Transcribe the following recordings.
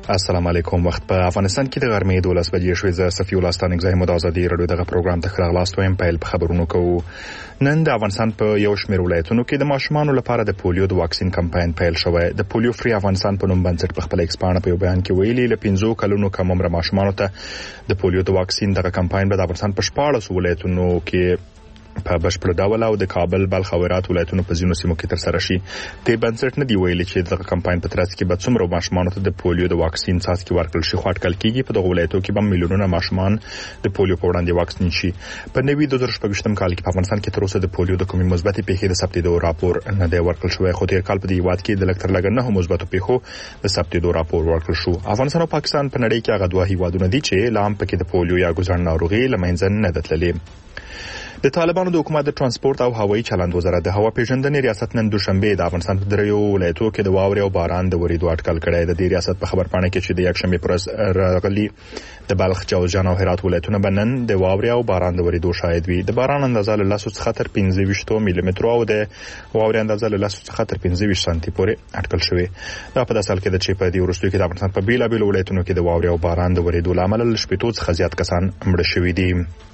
السلام علیکم. وخت په افغانستان کې د غرمې 12 بجې شوې. زه صفي الله ستانک زایم د ازادي رادیو دغه پروګرام ته خلاص وایم. په خبرونو کوو. نن د افغانستان په یو شمېر ولایتونو کې د ماشومانو لپاره د پولیو د واکسین کمپاین پیل شوی. د پولیو فری افغانستان په نوم بنسټ په خپل ایکسپانډ په یو بیان کې ویلي ل 15 کلونو کم عمر ماشومانو ته د پولیو د واکسین دغه کمپاین به د افغانستان په 14 ولایتونو کې په بشپړ ډول او د کابل بلخ او هرات ولایتونو په ځینو سیمو کې تر سره شي. د بنسټ نه دی ویلي چې دغه کمپاین په ترڅ کې به څومره ماشومان ته د پولیو د واکسین څاڅکي ورکړل شي. خو اټکل کېږي په دغه ولایتونو کې به میلیونونه ماشومان د پولیو په وړاندې واکسین شي. په نوي 2024 کال کې په افغانستان کې تر اوسه د پولیو د کومې مثبتې پیښې د ثبتېدو راپور نه دی ورکړل شوی. خو تیر کال په دې هیواد کې د لږ تر لږه 9 مثبتو پیښو د ثبتېدو راپور ورکړل شو. افغانستان او پاکستان په نړۍ کې هغه دوه هیوادونه دي چې لام پکې د پولیو یا ګوزن ناروغي لمنځه نه دتللې. د طالبانو د حکومت د ترانسپورت او هوایي چلند وزارت د هوا پیژندنې ریاست نن دوشنبه د افغانستان په دریو ولایتونو کې د واورې او باران د وریدو اټکل کړی. د دې ریاست په خبرپاڼه کې چې د یکشنبه پر ورځ راغلي د بلخ، جوزجان او هرات ولایتونه بنن د واورې او باران د وریدو شاهد وي. د باران اندازه له 10 څخه تر 15 ملي متر او د واورې اندازه له 10 څخه تر 15 سانتي پورې اټکل شوی. دا په داسې حال کې چې په دې وروستیو کې د افغانستان په بیلابیلو ولایتونو کې د واورې او باران د وریدو لامل ل 15 څخه زیات کسان مړه شوي دي.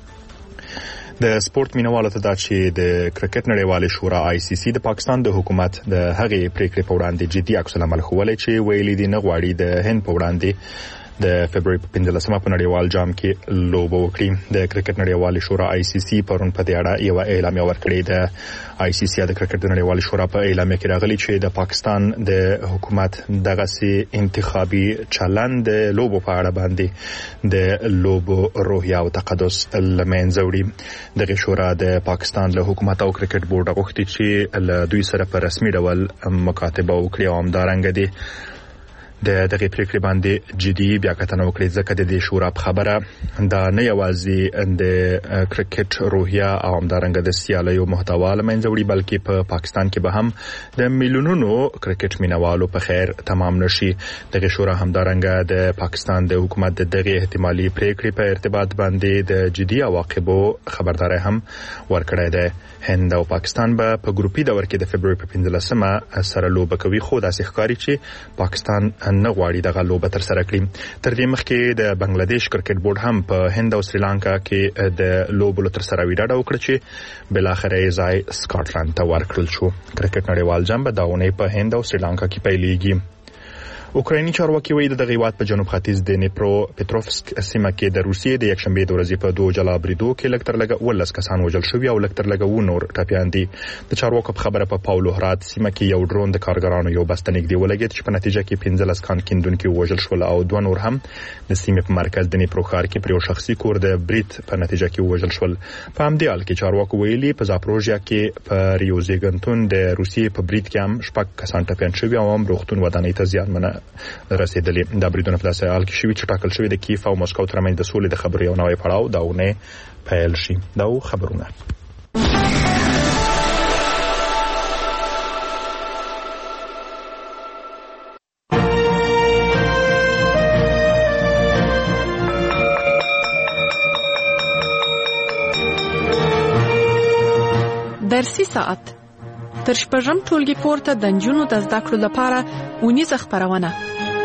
د سپورت مینوالو ته دا چې د کرکټ نړیوالې شورا ICC د پاکستان د حکومت د هغې پریکړې په وړاندې جدي عکس العمل ښوولی چې ویلي دي نه غواړي د هند په وړاندې د فبرवरी په 15مه په نړیوال جام کې لوبه وکړي. د کرکټ نړیوالې شورا ICC پرون په دې اړه یو اعلامیه ورکړې. د ICC د کرکټ نړیوالې شورا په اعلامیه کې راغلي چې د پاکستان د حکومت دغه سي انتخابي چلند د لوبو په اړه باندې د لوبو روحیه او تقدس لمنځه وړي. دغه شورا د پاکستان له حکومت او کرکټ بورډ غوښتي چې له دوی سره په رسمي ډول مکاتبه وکړي او همدارنګه دي د دغه پریکړې باندې جدي بیا کتنه وکړي. ځکه د دې شورا په خبره دا نه یوازې د کرکټ روحیه او همدارنګه د سیالیو محتوا لمنځه وړي بلکې په پاکستان کې به هم د میلیونونو کرکټ مینوالو په خیر تمام نشي. دغه شورا همدارنګه د پاکستان د حکومت د دغه احتمالي پریکړې په ارتباط باندې د جدي عواقبو خبرداري هم ورکړې ده. هند او پاکستان به په ګروپي دور کې د فبرवरी په 15مه سره لوبه کوي. خو داسې ښکاري چې پاکستان نه غواړي دغه لوبه تر سره کړي. تر دې مخکې د بنگلاديش کرکټ بورډ هم په هند او سریلانکا کې د لوبو تر سره ویډاډ وکړ چې بل اخر یې ځای سکاټلند ته ورکړل شو. کرکټ نړیوال جام به داونه په هند او سریلانکا کې پیلېږي. اوکرایني چارواکي وایي د دغه هیواد په جنوب ختیځ د نیپرو پټروفسک سیمه کې د روسیې د یکشنبه د ورځې په 2 جلا بریدو کې لږ تر لږه 19 کسان وژل شوي او لږ تر لږه نور ټپیان دي. د چارواکو په خبره په پاولوهراد سیمه کې یو ډرون د کارګرانو یو بس ته نږدې ولګېد چې په نتیجه کې 15 کان کیندونکي وژل شول او 2 نور هم د سیمې په مرکز د نیپرو ښار کې پر یو شخصي کور د برید په نتیجه کې وژل شول. په همدې حال کې چارواکو ویلي په زاپروژیا کې په ریوزیګنتون د روسیې په برید کې هم 6 کسان ټپیان شوي او هم روغتون ودانۍ ته زیانمنه رسیدلي. دا بریدونه په داسې حال کې شوي چې ټاکل شوي د کیف او مسکو ترمنځ د سولې د خبرو یو نوی پړاو داونه پیل شي. دا خبرونه درسي ساعت تر شپږم ټولګي پورته د نجونو د زده کړو لپاره اونیزه خپرونه.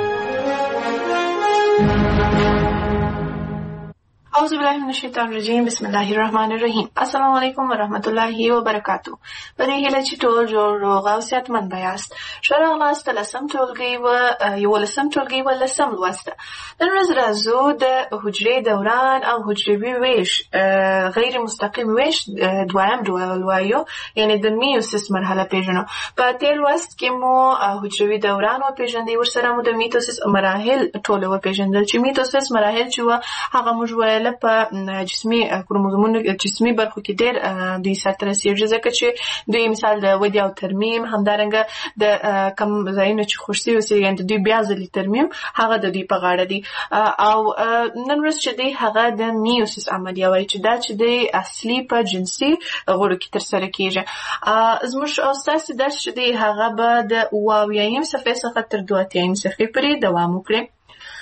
اعوذ بالله من الشیطان الرجیم. بسم الله الرحمن الرحیم. السلام علیکم ورحمت الله وبرکاتو. په دې هیله چې ټول جوړ روغ او صحتمند یاست. ښه راغلاست لسم ټولګي و یولسم ټولګي و لسم لوست. نن ورځ راځو د حجرې دوران او حجروي ویش غیر مستقیم ویش دویم ډول وایو، یعنی د میوسیس مرحله پیژنو. په تیر لوست کې مو حجروي دوران او پیژندې ورسره مو د میتوسیس مراحل ټول و پیژندل چې میتوسیس مراحل چې هغه موږ ویل په جسمي کروموزومونو جسمي برخو کې ډېر دوی سره رسیږي ځکه چې دوی مثال د ودې او ترمیم همدارنګه د کم ځایونو چې خوشسي اوسېږي دوی بیا ځلې ترمیم هغه د دوی په غاړه دي. او نن ورځ چې دی هغه د میوسیس عملیه وایي چې دا چې دی اصلي په جنسي غړو کې ترسره کېږي. زموږ او ستاسې درس چې دی هغه به د اویایم صفحې څخه تر 2 صفحې پورې دوام وکړي.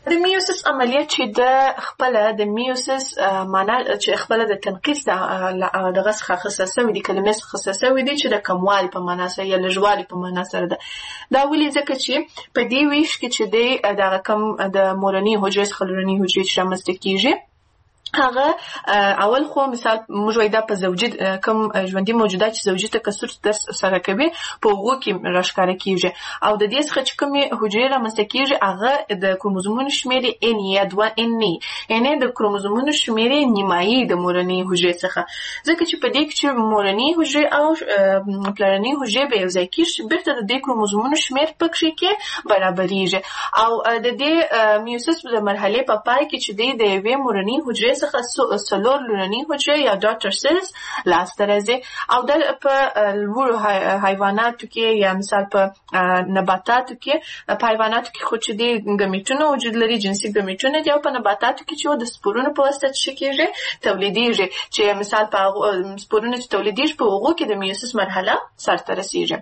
د میوسس عملیات چې د خپل د میوسس معنا چې خپل د تنقیص دغه څخه خصصه وي د کلمې څخه خصصه وي چې د کموالي په معنا سره یا لږوالي په معنا سره ده. دا ولې ځکه چې په دې ویش کې چې دغه کم د مورني حجرې څخه لورني حجرې چې رامنځته کیږي هغه اول خو مثال موږ وایو دا په زوجي کوم ژوندۍ موجودات چې زوجي تکثر سره کوي په هغو کې راښکاره کیږي او د دې څخه چې کومې حجرې رامنځته کیږي هغه د کروموزومونو شمېر ان یا 2 ان یعنی د کروموزومونو شمېر نیمایي د مورنۍ حجرې څخه ځکه چې په دې کې چې مورنۍ حجرې او پلرنۍ حجرې به یو ځای کیږي بیرته د دې کروموزومونو شمېر پکې کې برابرېږي او د دې میوسس د مرحلې په پای کې چې د یوې مورنۍ حجرې څخه څلور لورنۍ حجرې یا ډاټر سیلز لاسته راځي او د په لوړو حیواناتو کې یا مثال په نباتاتو کې په حیواناتو کې خو چې د ګمیټونو وجود لري جنسي ګمیټونه دي او په نباتاتو کې چې د سپورونو په واسطه څه کېږي تولیدېږي چې مثال په سپورونو چې تولیدېږي په هغو کې د میوسس مرحله سرته رسېږي.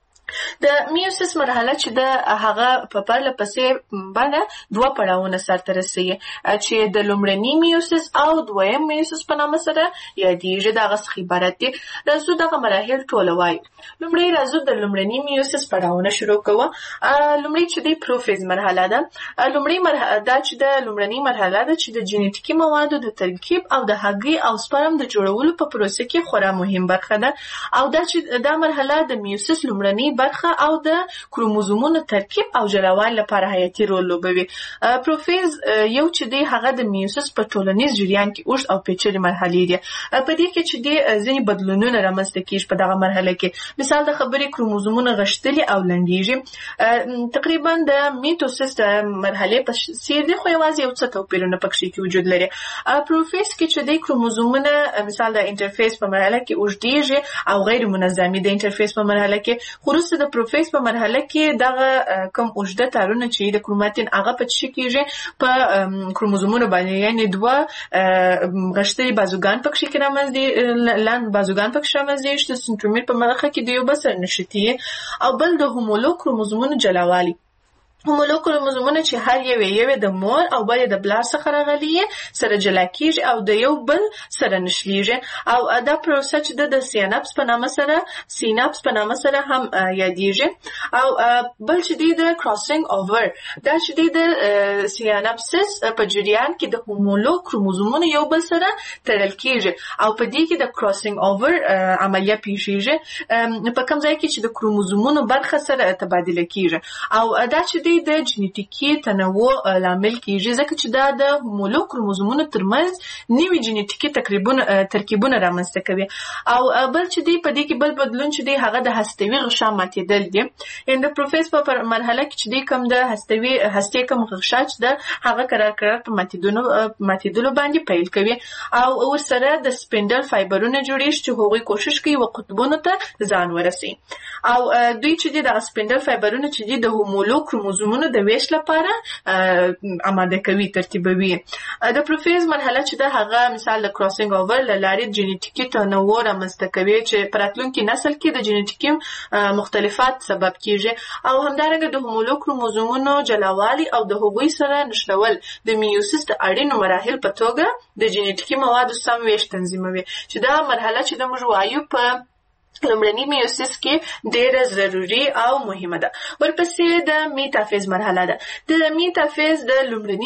د میوسس مرحله چې د هغه په پرله پسې باندې دوه پړاوونه سرته رسوي چې د لومړني میوسس او دویم میوسس په نامه سره یادېږي. دغه څخه عبارت دي. راځو دغه مراحل ټول وایو. لومړی راځو د لومړني میوسس پړاوونه شروع کوو. لومړی چې د پروفیز مرحله ده. لومړی مرحله دا چې د لومړني مرحله ده چې د جینیټیکي موادو د ترکیب او د هګۍ او سپرم د جوړولو په پروسه کې خورا مهم برخه ده او دا چې دا مرحله د میوسس لومړني برخه او د کروموزومونو ترکیب او جوړولو لپاره حیاتي رول لوبوي. پروفیز یو چې دی هغه د میوسس په ټولنیز جریان کې اوږد او پیچلې مرحلې دي. په دې کې چې دی ځینې بدلونونه رامنځته کیږي په دغه مرحله کې. مثال د خبرې کروموزومونه غښتلي او لنډیږي. تقریبا د میټوسس د مرحلې په څیر دي خو یوازې یو څه توپیرونه پکې کې وجود لري. پروفیز کې چې دی کروموزومونه مثال د انټرفیس په مرحله کې اوږدیږي او غیر منظمي د انټرفیس په مرحله کې. وروسته د پروفیز په مرحله کې دغه کم اوږده تارونه چې د کروماتین هغه په څه کېږي په کروموزومونو باندې یعنی دوه غښتلي بازوګان پکې کې رامنځته لاند بازوګان پکې رامنځته چې د سنترومیر په مرحله کې د یو بل سره نښتي او بل د هومولو کروموزومونو جلاوالي. هومولو کروموزومونه چې هر یو د مور او بل د بلار څخه راغلي سره جلا کیږي او د یو بل سره نښلیږي او دا پروسه چې د سیناپس په نامه سره هم یادېږي او بل چې د کراسینګ اوور دا چې د سیناپسس په جریان کې د هومولو کروموزومونه یو بل سره تړل کیږي او په دې کې د کراسینګ اوور عملیه پیښیږي په کوم ځای کې چې د کروموزومونو برخه سره تبادله کیږي او دا چې د جینیټیکي تنوع لامل کیږي ځکه چې دا د هومولو کروموزومونو ترمنځ نوي جینیټیکي ترکیبونه رامنځته کوي او بل چې دی په دې کې بل بدلون چې دی هغه د هستوي غشا ماتېدل دي. د پروفیز په مرحله کې چې دی کوم د هستې کوم غشا چې ده هغه قرار په ماتېدلو باندې پیل کوي او ورسره د سپینډل فایبرونه جوړیږي چې هغوی کوشش کوي و قطبونو ته ځان ورسوي او دوی چې دی د سپینډل فایبرونه چې دی د هومولو کروموزومونو د ویش لپاره آماده کوي ترتیبوي. د پروفیز مرحله چې ده هغه مثال د کراسینګ اوور له لارې جینیټیکي تنوع رامنځته کوي چې په راتلونکي نسل کې د جینیټیکي مختلفات سبب کیږي او همدارنګه د هومولو کروموزومونو جلاوالي او د هغوی سره نښلول د میوسس د اړینو مراحل په توګه د جینیټیکي موادو سم ویش تنظیموي چې دا مرحله چې د موږ وایو په لومړني میوسس کې ډېره ضروري او مهمه ده. ورپسې د میټافیز مرحله ده. د میټافیز د لومړني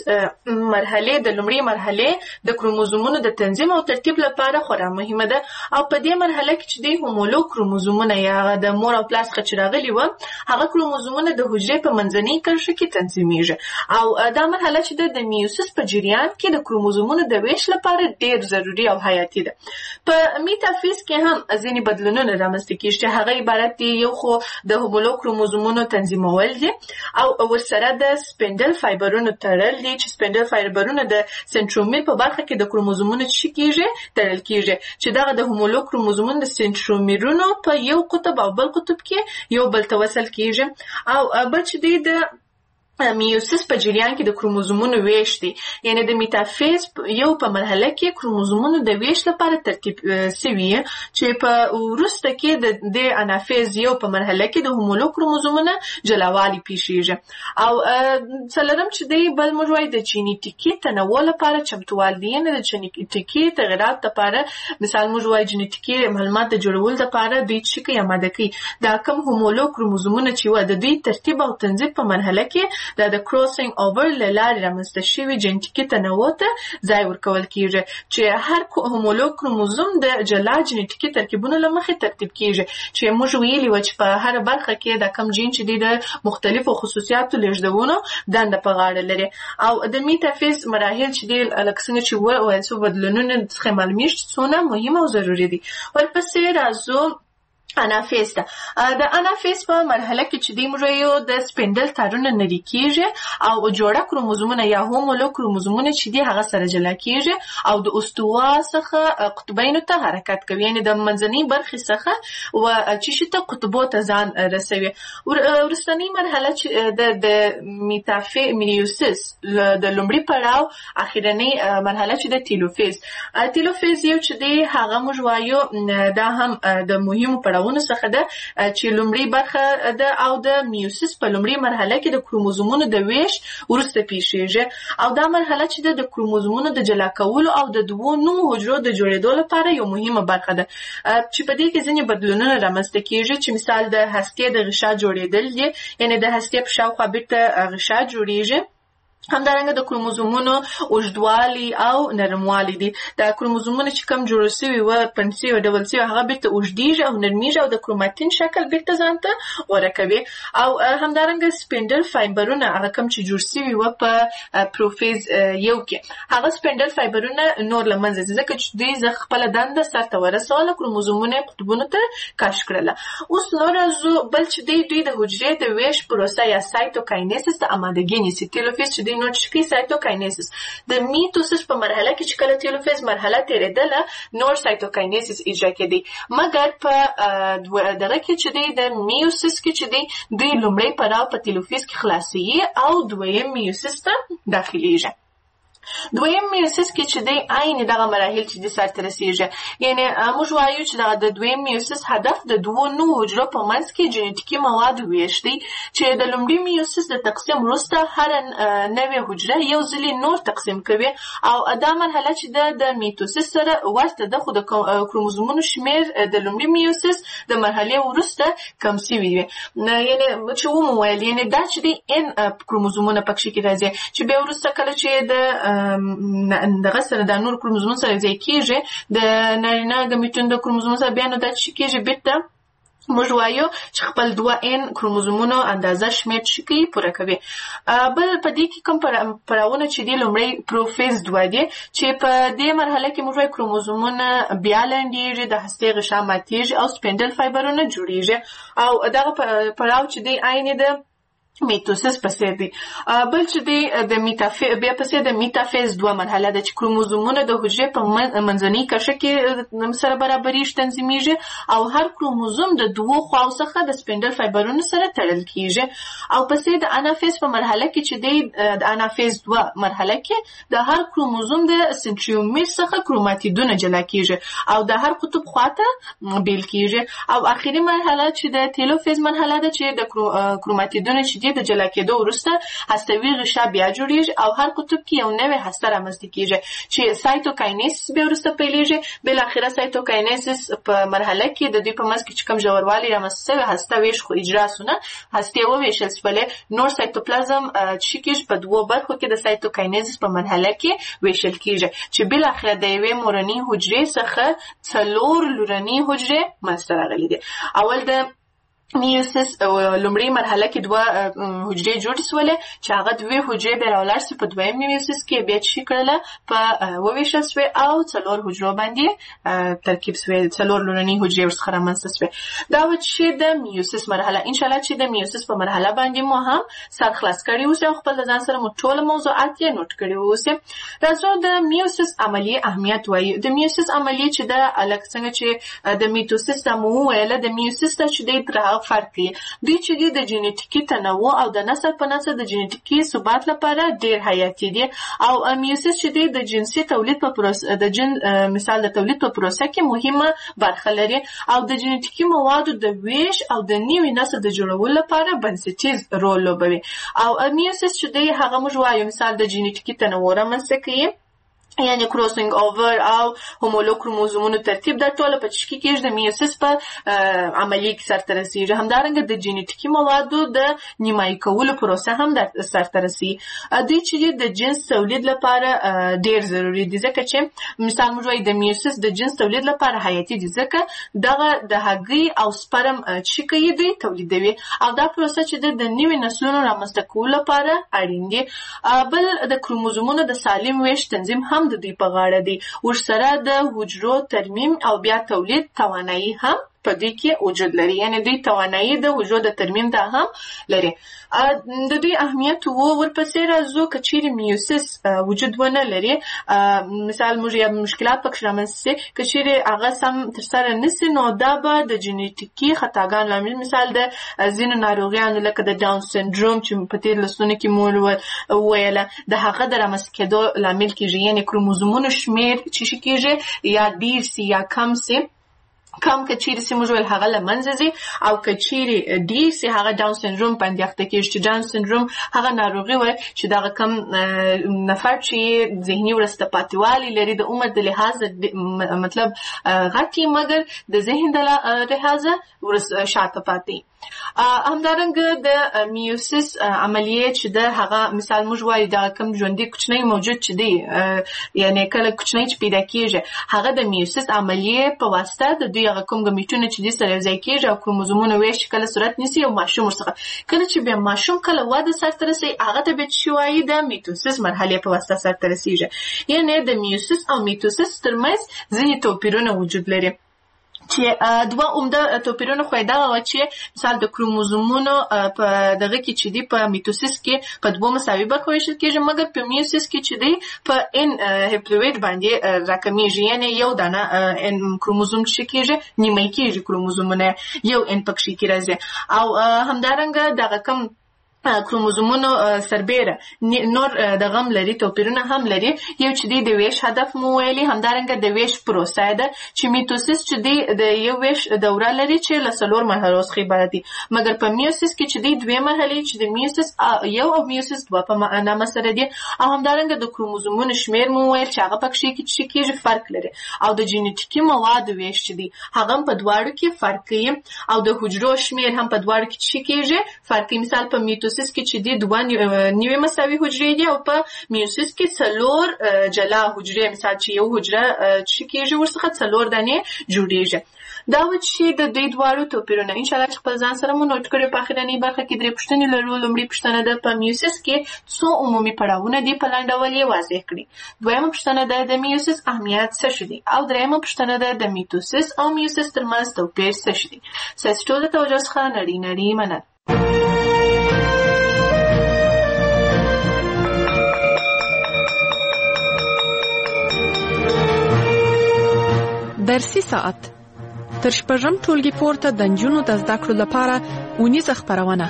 مرحلې د کروموزومونو د تنظیم او ترتیب لپاره خورا مهمه ده او په دې مرحله کې چې د هومولو کروموزومونه یا د مور او پلار څخه چې راغلي وو هغه کروموزومونه د حجرې په منځنۍ کرښه کې تنظیمیږي او دا مرحله چې د میوسس په جریان کې د کروموزومونو د ویش لپاره ډېر ضروري او حیاتي ده. په میټافیز کې هم ځینې بدلونونه رامنځته کیږي چې هغه عبارت دي یو خو د هومولو کروموزومونو تنظیمول دي او ورسره د سپینډل فایبرونو تړل دي چې سپینډل فایبرونه د سنترومیر په برخه کې د کروموزومونو څخه کیږي تړل کیږي چې دغه د هومولو کروموزومونو د سنترومیرونو په یو قطب او بل قطب کې یو بل ته وصل کیږي او بل چې د میوسیس په جریان کې د کروموزومونو ویش دی. یعنی د میتافیز یو په مرحله کې کروموزومونو د ویش لپاره ترتیب سوي چې په وروسته کې د انافیز یو په مرحله کې د هومولوگ کروموزومونو جلاوالي پیښیږي. او څلورم چې دی بل موږ وایو د جینیټیکي تنوع لپاره چمتووال دی. یعنی د جینیټیکي تغیرات لپاره مثال موږ وایو جینیټیکي معلومات د جوړولو لپاره دوی چې کوي آماده کوي دا کوم هومولوگ کروموزومونه چې و د دوی ترتیب او تنظیم په مرحله کې د کروسینګ اوور له لارې رامنځته شوي جینټیکي تنوع ته ځای ورکول کیږي چې هر هومولوگ کروموزوم د جلا جینټیکي ترکیبونو له مخې ترتیب کیږي چې موږ ویلي و چې په هر برخه کې د کم جین چې د مختلفو خصوصیاتو لیږدونو دنده په غاړه لري. او د میتافیز مراحل چې دی لکه څنګه چې ویل سو بدلونونه څخه معلومیږي څونه مهمه او ضروري دي. ورپسې راځو انافیز ته. د انافیز په مرحله کې چې دی موږ د سپینډل تارونه نری کیږي او جوړه کروموزومونه یا هومولوگ کروموزومونه چې دی هغه سره جلا کیږي او د استوا څخه قطبینو ته حرکت کوي. یعنی د منځنۍ برخې څخه و چې ته قطبو ته ځان رسوي. ورستنی مرحله چې د میوسیس د لومړي پړاو اخیرنی مرحله چې د تیلوفیز. تیلوفیز یو چې دی هغه موږ وایو دا هم د مهمو پړاو څخه ده چې لومړی برخه ده او د میوسیس په لومړی مرحله کې د کروموزومونو د ویش وروسته پیښیږي او دا مرحله چې د کروموزومونو د جلا کولو او د دوو نوو حجرو د جوړېدو لپاره یو مهمه برخه ده چې په دې کې ځینې بدلونونه رامنځته کیږي چې مثال د هستې د غشا جوړېدل دي. یعنی د هستې په شاوخوا بیرته غشا جوړیږي. همدارنګه د کروموزومونو اوږدوالي او نرموالي دي. د کروموزومونو چې کم جوړ شوي و پنسي او ډبل سي هغه بیرته اوږدیږي او نرمیږي او د کروماتین شکل بیرته ځان ته غوره کوي. او همدارنګه سپینډل فایبرونه هغه کم چې جوړ شوي و په پروفیز یو کې هغه سپینډل فایبرونه نور له منځه ځي ځکه چې دوی خپله دنده سرته ورسوله کروموزومونه قطبونو ته کش کړله. اوس نو راځو بل چې دوی د حجرې د ویش پروسه یا سایتوکاینیسس ته آمادګي نیسي. تیلوفیز چې نو چې سایتوکاینیسس د میټوسس په مرحله کې چې کله تیلوفیز مرحله تیرېدله نور سایتوکاینیسس اجرا کېدی مګر په دغه کې چې د میوسیس کې چې دوی لومړی پړاو په تیلوفیز کې خلاصي او دویم میوسیس ته داخليږي. دویم میوسیس کې چې دی عین دغه مراحل چې د سرته رسیږي. یعنی موږ وایو چې د دویم میوسیس هدف د دوو نوو حجرو په منځ کې جینیټیکي مواد ویش دی چې د لومړي میوسیس د تقسیم وروسته هر نوې حجره یو ځلې نور تقسیم کوي او دا مرحله چې د میټوسیس سره ورته ده خو د کروموزومونو شمیر د لومړي میوسیس د مرحلې وروسته کم شوی وي. یعنی چې ومویل یعنی دا چې دی ان کروموزومونه پکې کې راځي چې بیا وروسته کله چې د دغه سره د نور کروموزومونو سره ځای کېږي د نارینه ګمیټون د کروموزومونو سره بیا نو دا چې کېږي بیرته موږ وایو چې خپل 2n کروموزومونو اندازه شمېر چې پوره کوي. بل په دې کې کوم پړاوونه چې دی لومړی پروفیز 2 دی چې په دې مرحله کې موږ وایو کروموزومونه بیا لنډیږي د هستې غشا ماتیږي او سپینډل فایبرونه جوړیږي او دغه پړاو چې دی عین د میټوسیس پسې دی. بل چې دی د بیا پسې د میټافیز 2 مرحله ده چې کروموزومونه د حجرې په منځنۍ کرښه کې سره برابرېږي تنظیمیږي او هر کروموزوم د دوو خواو څخه د سپینډل فایبرونو سره تړل کیږي. او پسې د انافیز په مرحله کې چې دی د انافیز 2 مرحله کې د هر کروموزوم د سنټریومیر څخه کروماتیدونه جلا کیږي او د هر قطب خواته بیل کیږي. او اخیری مرحله چې د تیلوفیز مرحله ده چې د کروماتیدونه چې د جلا کېدو وروسته هستوي غشا بیا جوړیږي او هر قطب کې یو نوې هسته رامنځته کیږي چې سایتوکاینیسس بیا وروسته پیلېږي. بل اخره سایتوکاینیسس په مرحله کې د دوی په منځ کې چې کوم ژوروالی رامنځته شوی هسته ویش خو اجرا سونه هستې وویشل شولې نور سایتوپلازم چې کېږي په دوو برخو کې د سایتوکاینیسس په مرحله کې ویشل کېږي چې بل اخره د یوې مورنۍ حجرې څخه 4 لورنۍ حجرې منځته راغلي دي. اول د میوسیس لومړی مرحله کې 2 حجرې جوړې شولې چې هغه 2 حجرې بیا راولاړ سي په دویم میوسیس کې بیا چې کړله په وویشل شوې او 4 حجرو باندې ترکیب شوې 4 لورنۍ حجرې ورڅخه رامنځته شوې. دا و چې د میوسیس مرحله ان شاء الله چې د میوسیس په مرحله باندې مو هم سر خلاص کړی اوسه خپل ځان سره مو ټول موضوعات یې نوٹ کړی اوسه. راځو د میوسیس عملیه اهمیت وایي. د میوسیس عملیه چې د الګ څنګه چې د میټوسیس مو ویل د میوسیس ته چې د فرق کوي. دوی چې د جینیټیکي تنوع او د نسل په نسل د جینیټیکي ثبات لپاره ډیر حیاتي دي او میوسیس چې د جنسي تولید په پروسه د مثال د تولید په پروسه کې مهمه برخه لري او د جینیټیکي موادو د ویش او د نوي نسل د جوړولو لپاره بنسټیز رول لوبوي. او میوسیس چې هغه موږ وایو مثال د جینیټیکي تنوع رامنځته کوي، یعنی کروسینګ اوور او هومولوګ کروموزومونو ترتیب د ټوله په تشکیل کې د میوسیس په عملیه کې سرته رسیږي. همدارنګه د جینیټیکي موادو د نیمایي کولو پروسه هم د سرته رسیږي. دوی چې د جنس تولید لپاره ډیر ضروري دي ځکه چې مثال موږ وایو د میوسیس د جنس تولید لپاره حیاتي دي ځکه دغه د هګۍ او سپرم چې کوي دوی تولیدوي او دا پروسه چې د نوي نسلونو رامنځته کولو لپاره اړین دي. بل د کروموزومونو د سالم ویش تنظیم هم د دوی په غاړه دی. ورسره د حجرو ترمیم او بیا تولید توانایي هم په دې کې وجود لري، یعنی دوی توانایي د حجرو د ترمیم ته هم لري. د دوی اهمیت ورپسې راځو که چیرې میوسیس وجود ونه لري، مثال موږ یا مشکلات پکې رامنځته شي که چیرې هغه سم ترسره نشي نو دا به د جینیټیکي خطاګانو لامل مثال د ځینو ناروغیانو لکه د ډاون سنډروم چې په تیر لسلونو کې مو وویله د هغه د رامنځته کېدو لامل کېږي، یعنی کروموزومونو شمیر چې شي کېږي یا ډیر سي یا کم سي. کم که چیرې سي موږ ویل هغه له منځه ځي او که چیرې ډیر سي هغه ډاون سنډروم باندې اخته کېږي چې ډاون سنډروم هغه ناروغي وایي چې دغه کم نفر چې ذهني وروسته پاتېوالی لري د عمر د لحاظه مطلب غټي مګر د ذهن د لحاظه شاته پاتې. همدارنګه د میوسیس عملیه چې د هغه مثال موږ وایو دا کم ژوندی کوچنی موجود چې دی یعنی کله کوچنی چې پیدا کېږي هغه د میوسیس عملیه په واسطه د دوی هغه کوم ګمیټونه چې د سره یوځای کېږي او کروموزومونه ویش کله صورت نیسي او ماشوم ورڅخه کله چې بیا ماشوم کله واده سرته رسي هغه ته به چې وایي د میټوسیس مرحله په واسطه سرته رسیږي. یعنی د میوسیس او میټوسیس ترمنځ ځینې توپیرونه وجود لري چې دوه عمده توپیرونه خو دغه و چې مثال د کروموزومونو په دغه کې چې دی په میټوسیس کې په دوه مساوي برخو ویشل کېږي مګر په میوسیس کې چې دی په ان هپلوئید باندې راکمیږي، یعنی یو دانه ان کروموزوم چې کېږي نیمه کېږي کروموزومونه یو ان پکې کې راځي او همدارنګه دغه کم کروموزومونو سربېره نور د غم لري توپیرونه هم لري. یو چې دی د ویش هدف مو ویلي، همدارنګه د ویش پروسه ده چې میټوسیس چې دی د یو ویش دوره لري چې له څلور مرحلو څخه عبارت دي مګر په میوسیس کې چې دی دوه مرحلې چې د میوسیس یو او میوسیس دوه په نامه سره دي او همدارنګه د کروموزومونو شمیر مو ویل چې هغه پکې کې فرق لري او د جینیټیکي موادو ویش چې دی هغه په دواړو کې فرق کوي او د حجرو شمیر هم په دواړو کې کېږي فرق. مثال په میټوسیس کې چې دی دوه نیوي مساوي حجرې دي او په میوسیس کې څلور جلا حجرې مثال چې یو حجره چې کېږي ورڅخه څلور دانې جوړېږي. دا و چې د دې دواړو توپیرونه ان شاء الله چې خپل ځان سره مو نوٹ کړئ. په اخرنۍ برخه کې درې پوښتنې لرو. لومړی پوښتنه ده په میوسیس کې څو عمومي پړاوونه دي په لنډ ډول یې واضح کړئ. دویمه پوښتنه ده د میوسیس اهمیت څه شی دی او دریمه پوښتنه ده د میټوسیس او میوسیس ترمنځ توپیر څه شی دی. ستاسو ټول توجه څخه نړۍ مننه. درسي ساعت تر شپږم ټولګي پورته د نجونو د زده کړو لپاره اونیزه خپرونه.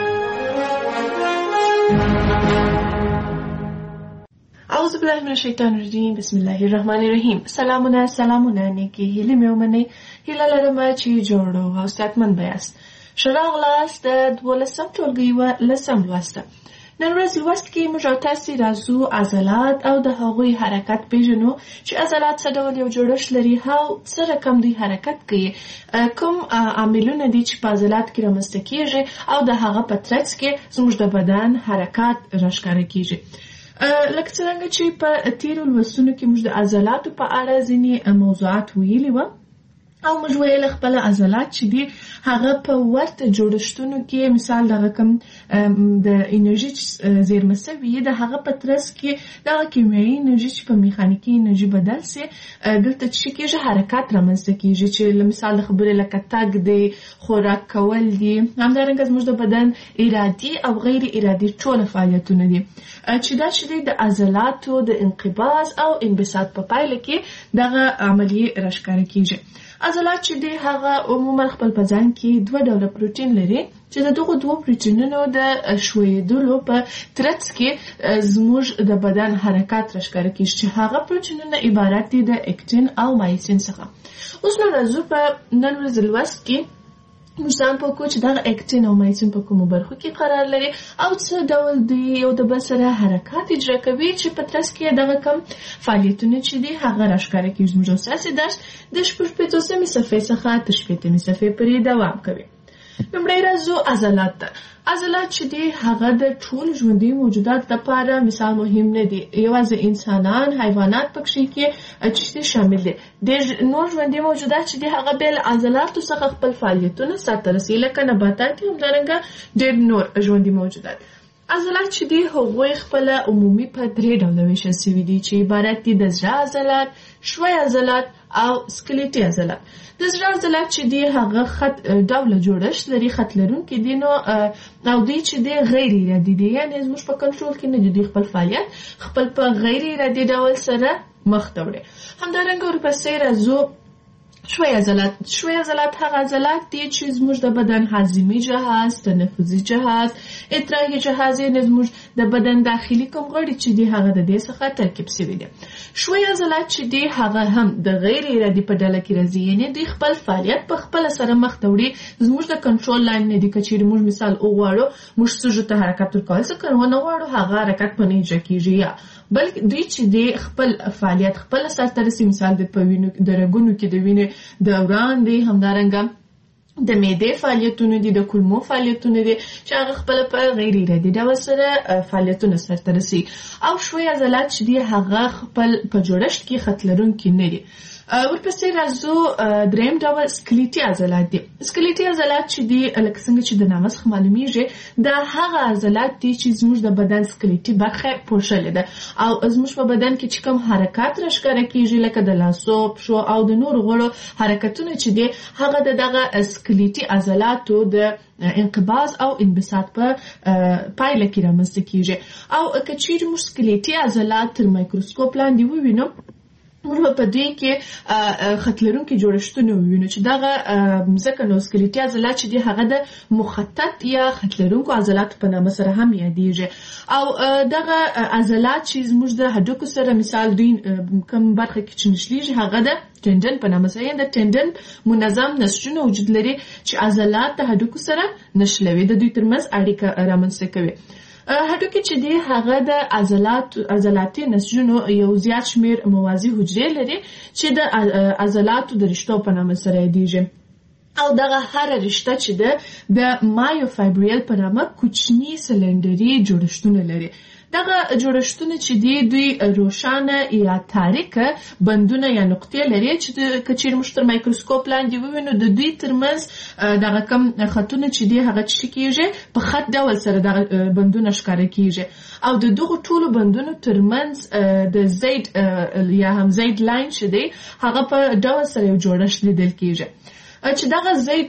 اعوذ بالله من الشیطان الرجیم بسم الله الرحمن الرحیم. سلامونه نیکی هیله مې ومنئ. هیله لرم چې جوړ او صحتمند یاست. ښه راغلاست د 12م ټولګي لسم لوست. نن ورځ لوست کې موږ تاسو راځو عضلات او د هغوی حرکت پیژنو چې عضلات څه ډول یو جوړښت لري او څه رقم دوی حرکت کوي، کوم عاملونه دي چې په عضلات کې رامنځته کېږي او د هغه په ترڅ کې زموږ د بدن حرکات راښکاره کېږي. لکه څنګه چې په تیرو لوستونو کې موږ د عضلاتو په اړه ځینې موضوعات ویلي وو او موږ ویل خپل عضلات چې دي هغه په ورته جوړښتونو کې مثال دغه کوم د انرژي زیرمه سوي د هغه په ترڅ کې دغه کیمیاوي انرژي چې په میخانیکي انرژي بدل سي دلته چې کېږي حرکات رامنځته کېږي چې مثال د خبرې لکه تګ دی، خوراک کول دي، همدارنګه زموږ د بدن ارادي او غیر ارادي ټول فعالیتونه دي چې دا چې د عضلاتو د انقباض او انبساط په پایله کې دغه عملیه راښکاره کېږي. عضلات چې دی هغه عموما خپل په ځان کې 2 ډوله پروتین لري چې د دغه 2 پروتینونو د ښویېدلو په ترڅ کې زموږ د بدن حرکات راښکاره کیږي چې هغه پروتینونه عبارت دي د اکتین او مایسین څخه. اوس نو راځو په نن ورځ لوست کې موږ ځان پوهکو چې دغه اکتین او مایسین په کومو برخو کې قرار لري او څه ډول دوی یو د بل سره حرکات اجرا کوي چې په ترڅ کې دغه کم فعالیتونه چې دي هغه راښکاره کیږي. زموږ اساسي درس د 15 صفحې څخه تر 15 صفحې پورې دوام کوي. لومړی راځو عضلات ته. عضلات چې دي هغه د ټول ژوندي موجودات لپاره مثال مهم نه دي، یوازې انسانان، حیوانات پکې کې چې شامل دي. د نور ژوندي موجودات چې دي هغه بل عضلاتو څخه خپل فعالیتونه سرته رسوي، لکه نباتات هم همدارنګه ډېر نور ژوندي موجودات. عضلات چې دي هغوی خپل عمومي په 3 ډوله ویشل شوي دي چې عبارت دي د زړه عضلات، ښوی عضلات او سکلیټي عضلات. د زړه عضلات چې دي هغه خط ډوله جوړښت لري، خط لرونکي دي نو او دوی چې دي غیر ارادي دي، یعنې زموږ په کنټرول کې نه دي، خپل فعالیت خپل په غیر ارادي ډول سره مخ ته وړي. همدارنګه ورپسې راځو ښوی عضلات. ښوی عضلات هغه عضلات دي چې زموږ د بدن هاضمي جهاز، تنفسي جهاز، ادراکي جهاز، یعنې زموږ د بدن داخلي کوم غړي چې دي هغه د دې څخه ترکیب شوي دي. ښوی عضلات چې دي هغه هم د غیر ارادي په ډله کې راځي، یعنې دوی خپل فعالیت په خپل سره مخ ته وړي، زموږ د کنټرول لاین نه دي. که چیرې موږ مثال وغواړو موږ سږو ته حرکت ورکول، څه که ونه غواړو هغه حرکت په نه اجرا کیږي، یا بلکې دوی چې دي خپل فعالیت خپل سرته رسي. مثال د په وینو د رګونو کې د وینې دوران دی، همدارنګه د معدې فعالیتونه دي، د کولمو فعالیتونه دي چې هغه خپل په غیر ارادي ډول سره فعالیتونه سرته رسي. او ښوی عضلات چې دي هغه خپل په جوړښت کې خط لرونکي نه دي. ورپسې راځو دریم ډول سکلیټي عضلات دي. سکلیټي عضلات چې دي لکه څنګه چې د نامه څخه معلومیږي دا هغه عضلات دي چې زموږ د بدن سکلیټي برخه پوښلې ده او زموږ په بدن کې چې کوم حرکات راښکاره کیږي لکه د لاسو، پښو او د نورو غړو حرکتونه چې دي هغه دغه سکلیټي عضلاتو د انقباض او انبساط په پایله کې رامنځته کیږي. او که چیرې موږ سکلیټي عضلات تر مایکروسکوپ لاندې ووینو موږ په دې کې خط لرونکي جوړښتونه ووینو چې دغه ځکه نو سکلیټي عضلات چې دي هغه د مخطط یا خط لرونکو عضلاتو په نامه سره هم یادیږي. او دغه عضلات چې زموږ د هډوکو سره مثال دوی کوم برخه کې چې نښلېږي هغه د ټندن په نامه سره، د ټندن منظم نسجونه وجود لري چې عضلات د هډوکو سره نښلوي، د دوی ترمنځ اړیکه رامنځته کوي. هډوکي چې دی هغه د عضلاتي نسجونو یو زیات شمیر موازي حجرې لري چې د عضلاتو د رشتو په نامه سره یادیږي. او دغه هر رشته چې ده د مایوفایبریل په نامه کوچني سلندري جوړښتونه لري. دغه جوړښتونه چې دی دوی روښانه یا تاریکه بندونه یا نقطې لري چې که چیرې موږ تر مایکروسکوپ لاندې ووینو د دوی ترمنځ دغه کم خطونه چې دی هغه څه کیږي په خط ډول سره دغه بندونه ښکاره کیږي. او د دغه ټولو بندونو ترمنځ د زید یا هم زید لاین چې دی هغه په ډول سره یو جوړښت لیدل کیږي چې دغه زید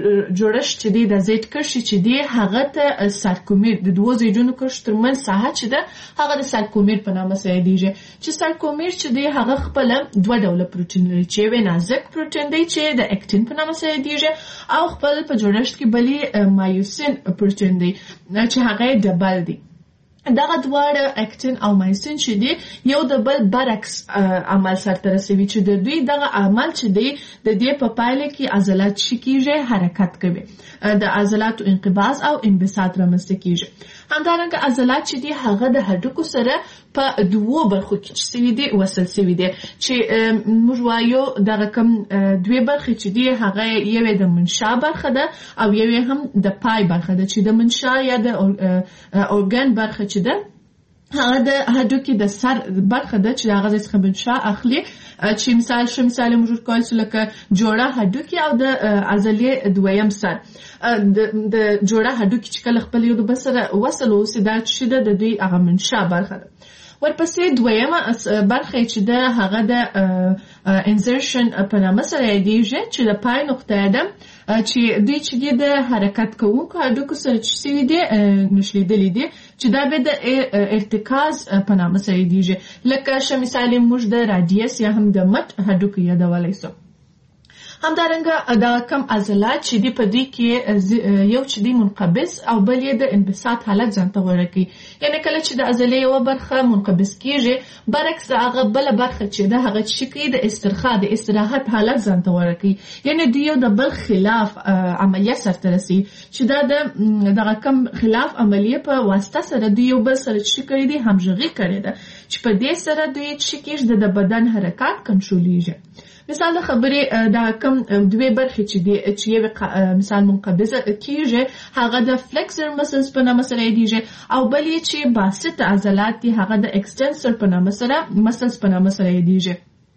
جوړښت چې دی د زید کرښې چې دی هغه ته سارکومیر د دوو زیدونو کرښو ترمنځ ساحه چې ده هغه د سارکومیر په نامه سره یادیږي. چې سارکومیر چې دی هغه خپل 2 ډوله پروتین لري چې یو نازک پروتین دی چې د اکتین په نامه سره یادیږي او خپل په جوړښت کې بلې مایوسین پروتین دی چې هغه ډبل دی. دغه دواړه اکتین او مایسین چې دی یو د بل برعکس عمل سرته رسوي چې د دوی دغه عمل چې دی د دې په پایله کې عضلات کیږي حرکت کوي، د عضلاتو انقباض او انبساط رامنځته کیږي. همدارنګه عضلات چې دی هغه د هډوکو سره په 2 برخو کې سوي دي وصل سوي دي چې موږ وایو دغه کوم 2 برخې چې دی هغه یو د منشا برخه ده او یو هم د پای برخه ده چې د منشا یا د اورګان برخه چې ده هغه د هډوکي د سر برخه ده چې هغه څخه منشا اخلي چې مثال موږ کولی شو لکه جوړه هډوکي او د عضلې دویم سر. د جوړه هډوکي چې کله خپل یو د بل سره وصل اوسي دا چې د دوی هغه منشا برخه ده. ورپسې دویمه برخه چې ده هغه د انزرشن په نامه سره یادیږي چې د پای نقطه ده چې دوی چې د حرکت کوونکو هډوکو سره چې سوي دي نښلېدلي دي چې دا به د ارتکاز په نامه سره یادیږي لکه مثال موږ د رادیس یا هم د مټ هډوکو یادولی سو. همدارنګه دا کم عضلات چې دی په دې کې یو چې دی منقبض او بل یې د انبساط حالت ځان ته غوره کوي. یعنی کله چې د عضلې یو برخه منقبض کیږي برعکس هغه بل برخه چې د هغه چې کوي د استرخاء د استراحت حالت ځان ته غوره کوي. یعنی د یو د بل خلاف عملیه سرته رسي چې دا د دغه کم خلاف عملیه په واسطه سره د یو بل سره چې کړی دی همغږي کړی ده چې په دې سره د چې کېږي د بدن حرکات کنټرولېږي. مثال د خبرې دا کم دوه برخې چې دی چې یو مثال منقبضه کیږي هغه د فلکسر مسلز په نامه سره یادیږي او بل یې چې باسط عضلات دي هغه د ایکسټنسر په نامه سره مسلز په نامه سره یادیږي.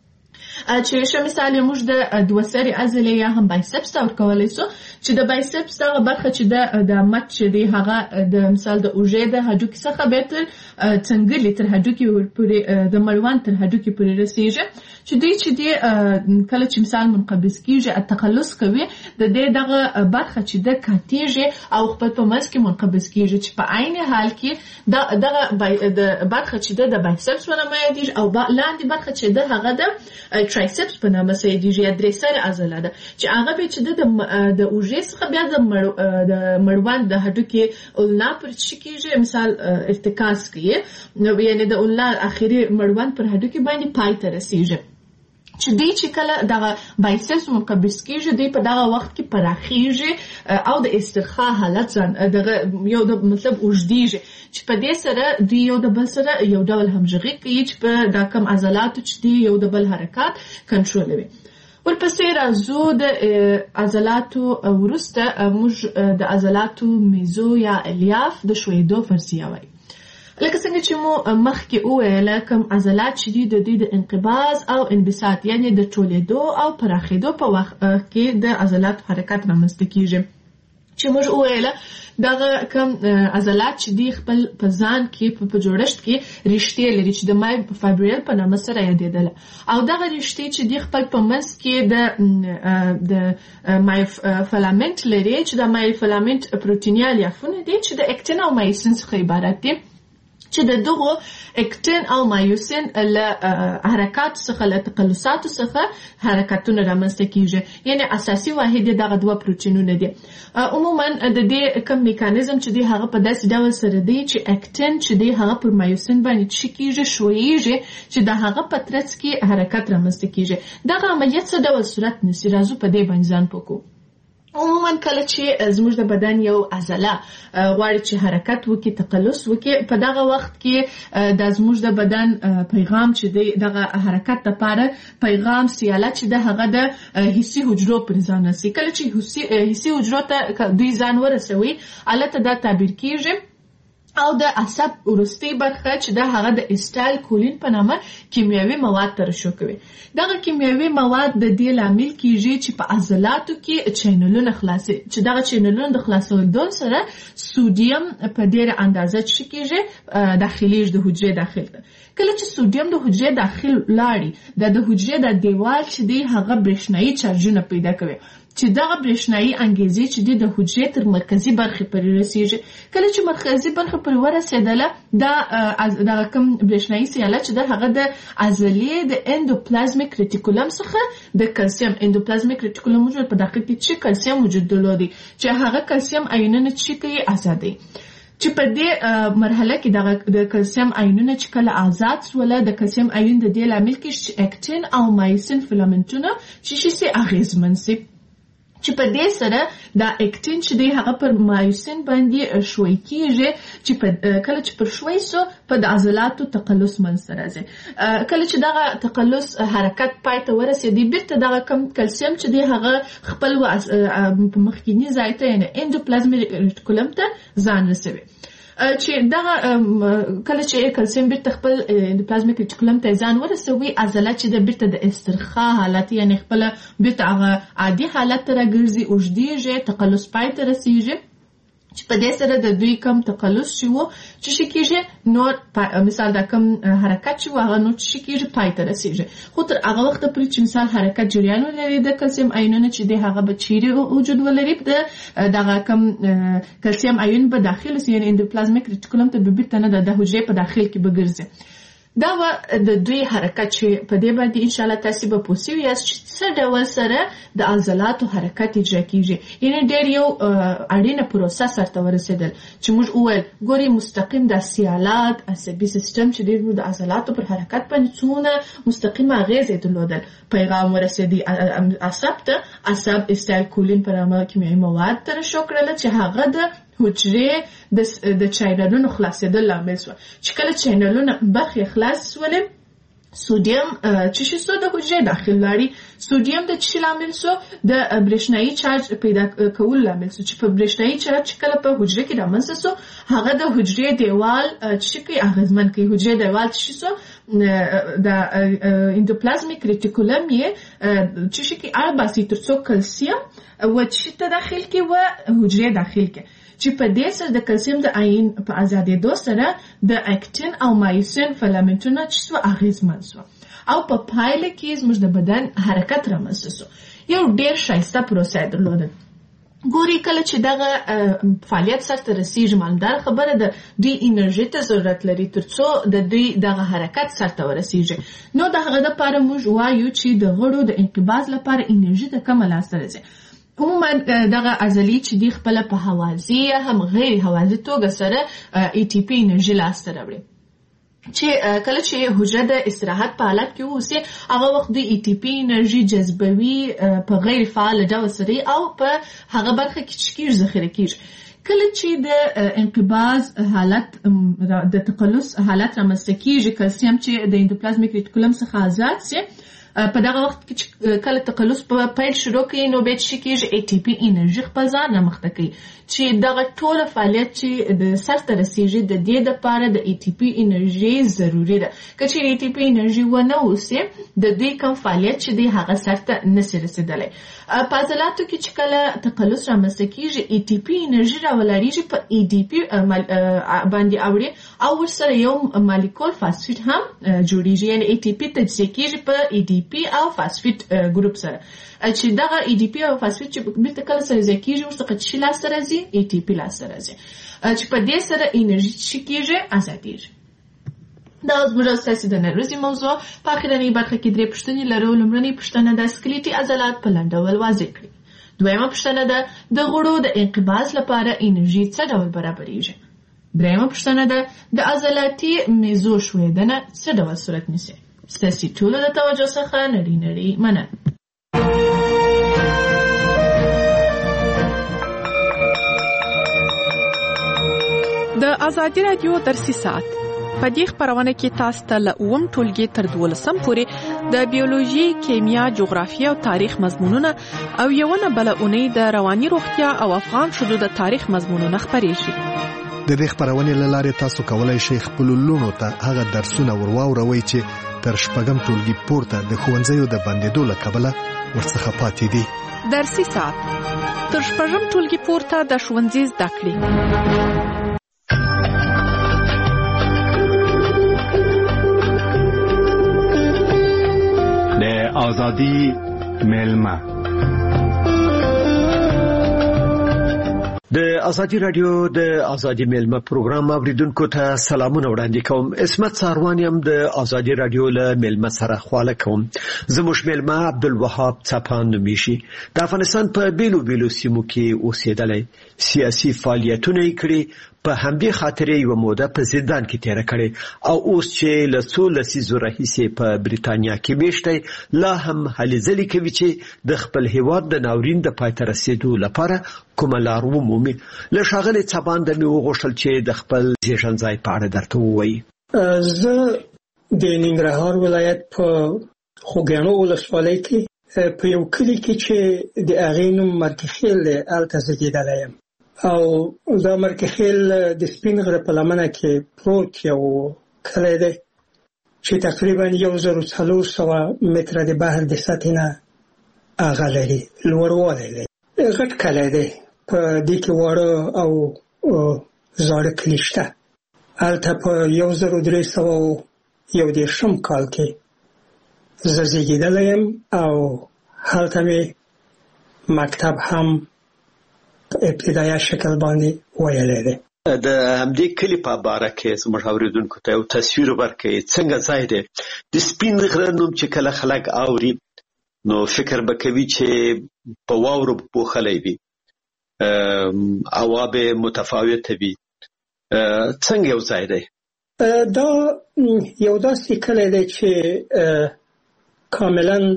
چې شه مثال موږ د دوه سری عضلې یا هم بایسپس تور کولای شو چې د بایسپس دغه برخه چې د مټ چې دی هغه د مثال د اوږې د هډوکي څخه به تر څنګلې تر هډوکي پورې د مړوند تر هډوکي پورې رسیږي چې دی کله چې مثال منقبض کیږي تقلص کوي د دې دغه برخه چې د کاتیږي او خپل په منځ کې منقبض کیږي چې په عین حال کې دغه د برخه چې د بایسپس په نامه یادیږي او لاندې برخه چې د هغه د ترایسپس په نامه سره یادیږي درې سره عضله ده چې هغه به چې د اوږې څخه بیا د مړوند د هډوکي اولنا پر چې کیږي مثال ارتکاز کوي نو یعنی د اولنا اخیری مړوند پر هډوکي باندې پای ته رسیږي چې دی چې کله دغه بایسپس منقبض کیږي دی په دغه وخت کې پراخیږي او د استرخاء حالت دغه یو د مطلب اوږدیږي چې په دې سره دی یو د بل سره یو ډول همغږي کوي چې په دا کم عضلاتو چې دی یو د بل حرکات کنټرولوي. ورپسې راځو د عضلاتو وروسته موږ د عضلاتو میزو یا الیاف د ښویېدو فرضیه وایي. لکه څنګه چې مو مخکې وویل کوم عضلات چې دي د دې د انقباض او انبساط یعنی د ټولېدو او پراخېدو په وخت کې د عضلاتو حرکت رامنځته کیږي چې موږ وویل دغه کوم عضلات چې دي خپل په ځان کې په جوړښت کې رشتې لري چې د مایوفایبریل په نامه سره یادېدله او دغه رشتې چې دي خپل په منځ کې د مایوفیلامنټ لري چې د مایوفیلامنټ پروتیني الیافونه دي چې د اکتین او مایوسین څخه عبارت دي چې د دغو اکتین او مایوسین له حرکات څخه له تقلصاتو څخه حرکتونه رامنځته کیږي یعنی اساسي واحد دغه دوه پروتینونه دي. عموما د دې کوم میکانیزم چې دی هغه په داسې ډول سره دی چې اکتین چې دی هغه پر مایوسین باندې چې کیږي شویږي چې د هغه په ترڅ کې حرکت رامنځته کیږي. دغه عملیات څه ډول صورت نیسي راځو په دې باندې ځان پوکو. عموما کله چې زموږ د بدن یو عضله غواړي چې حرکت وکړي تقلص وکړي په دغه وخت کې د زموږ د بدن پیغام چې دی دغه حرکت لپاره پیغام سیاله چې د هغه د حسي حجرو پر ځان رسي. کله چې حسي حجرو ته دوی ځان ورسوي البته دا تعبیر کیږي او د عصب ورستي برخه چې د هغه د اسټایل کولین په نامه کیمیاوي مواد ترشح کوي. دغه کیمیاوي مواد د دې لامل کیږي چې په عضلاتو کې چینلونه خلاصي چې دغه چینلونه د خلاصولو سره سودیم په ډیره اندازه چې کیږي داخليږي د حجرې داخل ته. کله چې سودیم د حجرې داخل لاړي د حجرې د دیوال چې دی هغه برېښنايي چارجونه پیدا کوي چې دغه برېښنايي انګیزې چې د حجرې تر مرکزي برخې پورې رسیږي. کله چې مرکزي برخه پورې ورسېدله دا کوم برېښنايي سیاله چې د هغه د عضلې د اندوپلازمیک ریټیکولم څخه د کلسیم اندوپلازمیک ریټیکولم موجود په داخل کې چې کلسیم موجود درلودي چې هغه کلسیم آیونونه چې کوي آزادي چې په دې مرحله کې د کلسیم آیونونه چې کله آزاد سوله د کلسیم آیون د دې لامل کې چې اکتین او مایوسین فیلامنټونه چې شي اغیزمن سي چې په دې سره دا اکتین چې دی هغه پر مایوسین باندې شوي کیږي چې کله چې پر شوي سو په د عضلاتو تقلص منځته راځي. کله چې دغه تقلص حرکت پای ته ورسېږي بیرته دغه کم کلسیم چې دی هغه خپل په مخکینی ځای ته یعنی اندوپلازمیک ریټیکولم ته ځان رسوي چې دغه کله چې کلسیم بیرته خپل اندوپلازمیک ریټیکولم ته ځان ورسوي عضله چې د بیرته د استرخاء حالت یعنی خپل بیرته هغه عادي حالت ته راګرځي اوږدیږي تقلص پای ته رسیږي چې په دې سره د دوی کم تقلص شي وو چې شي کېږي نور مثال دا کم حرکت شي هغه نور شي کېږي پای ته رسیږي خو تر هغه وخت پورې چې مثال حرکت جریان ولري د کلسیم آیونونه چې د هغه به چیرې وجود ولري دغه کم کلسیم آیون به داخل سي یعنی اندوپلازمیک ریټیکولم ته به بیرته نه د حجرې په داخل کې به ګرځي. دا د دوی حرکت چې په دې باندې ان شاء الله تاسو به پوښتنه یاست چې څه ډول سره د عضلاتو حرکت اجرا کیږي. یعنی ډېر یو اړینه پروسه سره ورسېدل چې موږ وویل ګوري مستقیم د سیالات عصبي سیستم چې ډېر د عضلاتو پر حرکت باندې څونه مستقیم اغیزه درلودل. پیغام ورسېدي عصب استایکولین پر عمل کیمیاوي مواد تر شو کړل چې هغه د حجرې د چینلونو خلاصېدل لامل شو. چې کله چینلونه برخې خلاص شولې سودیم چې شو د حجرې داخل لري سودیم د چی لامل شو د برېښنايي چارج پیدا کول لامل شو چې په برېښنايي چارج کله په حجرې کې رامنځته شو هغه د حجرې دیوال چې کې اغیزمن کوي. حجرې دیوال چې شو د اندوپلازمیک ریټیکولم یې چې کې ارباسي ترڅو کلسیم و چې ته داخل کې و حجرې داخل کې چې په دې سره د کلسیم د آیون په ازادېدو سره د اکټین او مایوسین فلامنټونه چې سو اغیزمن شو او په پایله کې زموږ د بدن حرکت رامنځته شو. یو ډېر ښایسته پروسه درلوده. ګوري کله چې دغه فعالیت سره رسیږي مالدار خبره ده دوی انرژي ته ضرورت لري ترڅو د دوی دغه حرکت سره ورسیږي. نو دغه لپاره موږ وایو چې د غړو د انقباض لپاره انرژي ته کم لاسته راځي. عموما دغه عضلې چې دی خپل په حوازي هم غیر حوازي توګه سره ATP انرژي لاسته راوړي. چې کله چې حجره د استراحت په حالت کې اوسي هغه وخت د ATP انرژي جذبوي په غیر فعال ډول سره او په هغه برخه کې چې ذخیره کیږي. کله چې د انقباض حالت د تقلص حالت رامنځته کیږي کلسیم چې د اندوپلازمیک ریټیکولم څخه آزاد شي په دغه وخت کې کله تقلص په پیل شروع کوي نو به چې کېږي ATP انرژي خپل ځان رامخته کوي چې دغه ټول فعالیت چې د سر ته رسیږي د دې لپاره د ATP انرژي ضروری ده. که چې ATP انرژي ونه اوسي د دې کوم فعالیت چې دی هغه سر ته نشي رسیدلی. په عضلاتو کې چې کله تقلص رامنځته کېږي ATP انرژي راولاړیږي په ADP باندې اوړي او ورسره یو مالیکول فاسفیټ هم جوړیږي. یعنی ATP تجزیه کېږي په ADP او فاسفیټ ګروپ سره چې دغه ADP او فاسفیټ چې بیرته کله سره ځای کېږي ورڅخه چې لاسته راځي ATP لاسته راځي چې په دې سره انرژي چې کېږي ازادېږي. دا زموږ ستاسو د نن ورځې موضوع. په اخرنۍ برخه کې درې پوښتنې لرو. لومړنۍ پوښتنه د سکلیټي عضلات په لنډ ډول واضح کړئ. دویمه پوښتنه ده د غړو د انقباض لپاره انرژي څه ډول برابرېږي. دریمه پوښتنه ده د عضلاتي میزو ښویېدنه څه ډول صورت نیسي. ستاسو ټولو د توجه څخه نړۍ مننه. د ازادي رادیو درسي ساعت په دې خبرونه کې تاسو ته له 9 ټولګي تر 12 پورې د بیولوژي، کیمیا، جغرافیه او تاریخ مضمونونه او یوونه بل اونۍ د رواني روغتیا او افغان شذو د تاریخ مضمونونه خبرېږي. د دې خبرونه لاره تاسو کولای شئ خپل لونو ته هغه درسونه ورواوروي چې تر شپږم ټولګي پورته د ښوونځیو د بندیدو له کبله ورڅخه پاتې دي. درسي ساعت تر شپږم ټولګي پورته د ښوونځي زده کړې. آزادی ملما د ازادي رادیو د ازادي ملما پروګرام اوریدونکو ته سلامونه وړاندې کوم. اسمت ساروانیم د ازادي رادیو له ملما سره خواله کوم. زموږ ملما عبدالوهاب څپان نومیږي. د افغانستان په بیلو بیلو سیمو کې اوسېدلی، سیاسي فعالیتونه یې کړي، په همدې خاطر یو موده په زندان کې تیر کړي او اوس چې له څو لسیزو راهیسې په بریتانیا کې میشته لا هم هلې ځلې کوي چې د خپل هیواد د ناورین د پای ته رسیدو لپاره کومه لار ومومي. له ښاغلي څپان د مې وغوښتل چې د خپل زیږنځای په اړه درته ووایي. زه د ننګرهار ولایت په خوږیاڼو ولسوالۍ کې په یو کلي کې چې د هغې نوم مرکخیل دی هلته زیږېدلی یم او دا مرکخیل د سپین غره په لمنه کې پروت یو کلی دی چې تقریبا 1400 متره د بحر د سطحې نه هغه لري، لوړوالی لري. غټ کلی دی، په دې کې واړه او زاړه کلي شته. هلته په 1310 کال کې زه زیږېدلی یم او هلته مې مکتب هم په ابتدایه شکل باندې ویلی دی. د همدې کلی په باره کې زموږ اوریدونکو ته یو تصویر ورکړئ څنګه ځای دی د سپین غره نوم چې کله خلک اوري نو فکر به کوي چې په واورو پوښلی وي هوا به متفاوته وي څنګه یو ځای دی دا یو داسې کلی دی چې کاملا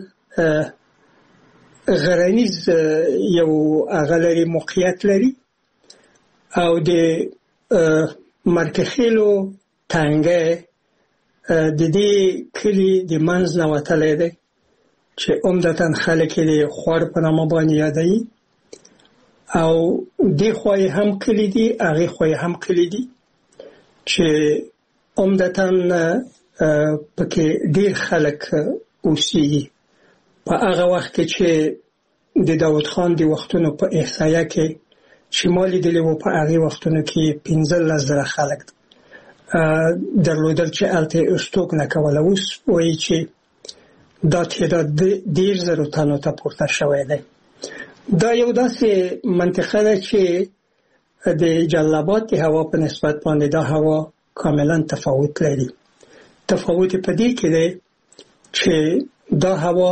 غرنیز یو هغه لري موقعیت لري او د مرکخیلو تنګه د دې کلی د منځ نه وتلی دی چې عمدتاً خلک یې د خوار په نامه باندې یادوي او دې خوا یې هم کلی دي هغې خوا یې هم کلی دي چې عمدتاً پکې ډېر خلک اوسېږي په هغه وخت کې چې د داود خان د وختونو په احصایه کې چې ما لیدلي وو په هغې وختونو کې 15,000 خلک درلودل چې هلته یې استوګ نه کوله اوس وایي چې دا تعداد 10,000 تنو ته پورته شوی دی دا یو داسې منطقه ده چې د جلال د هوا په نسبت باندې دا هوا کاملا تفاوت لري تفاوت په دې کې دی چې دا هوا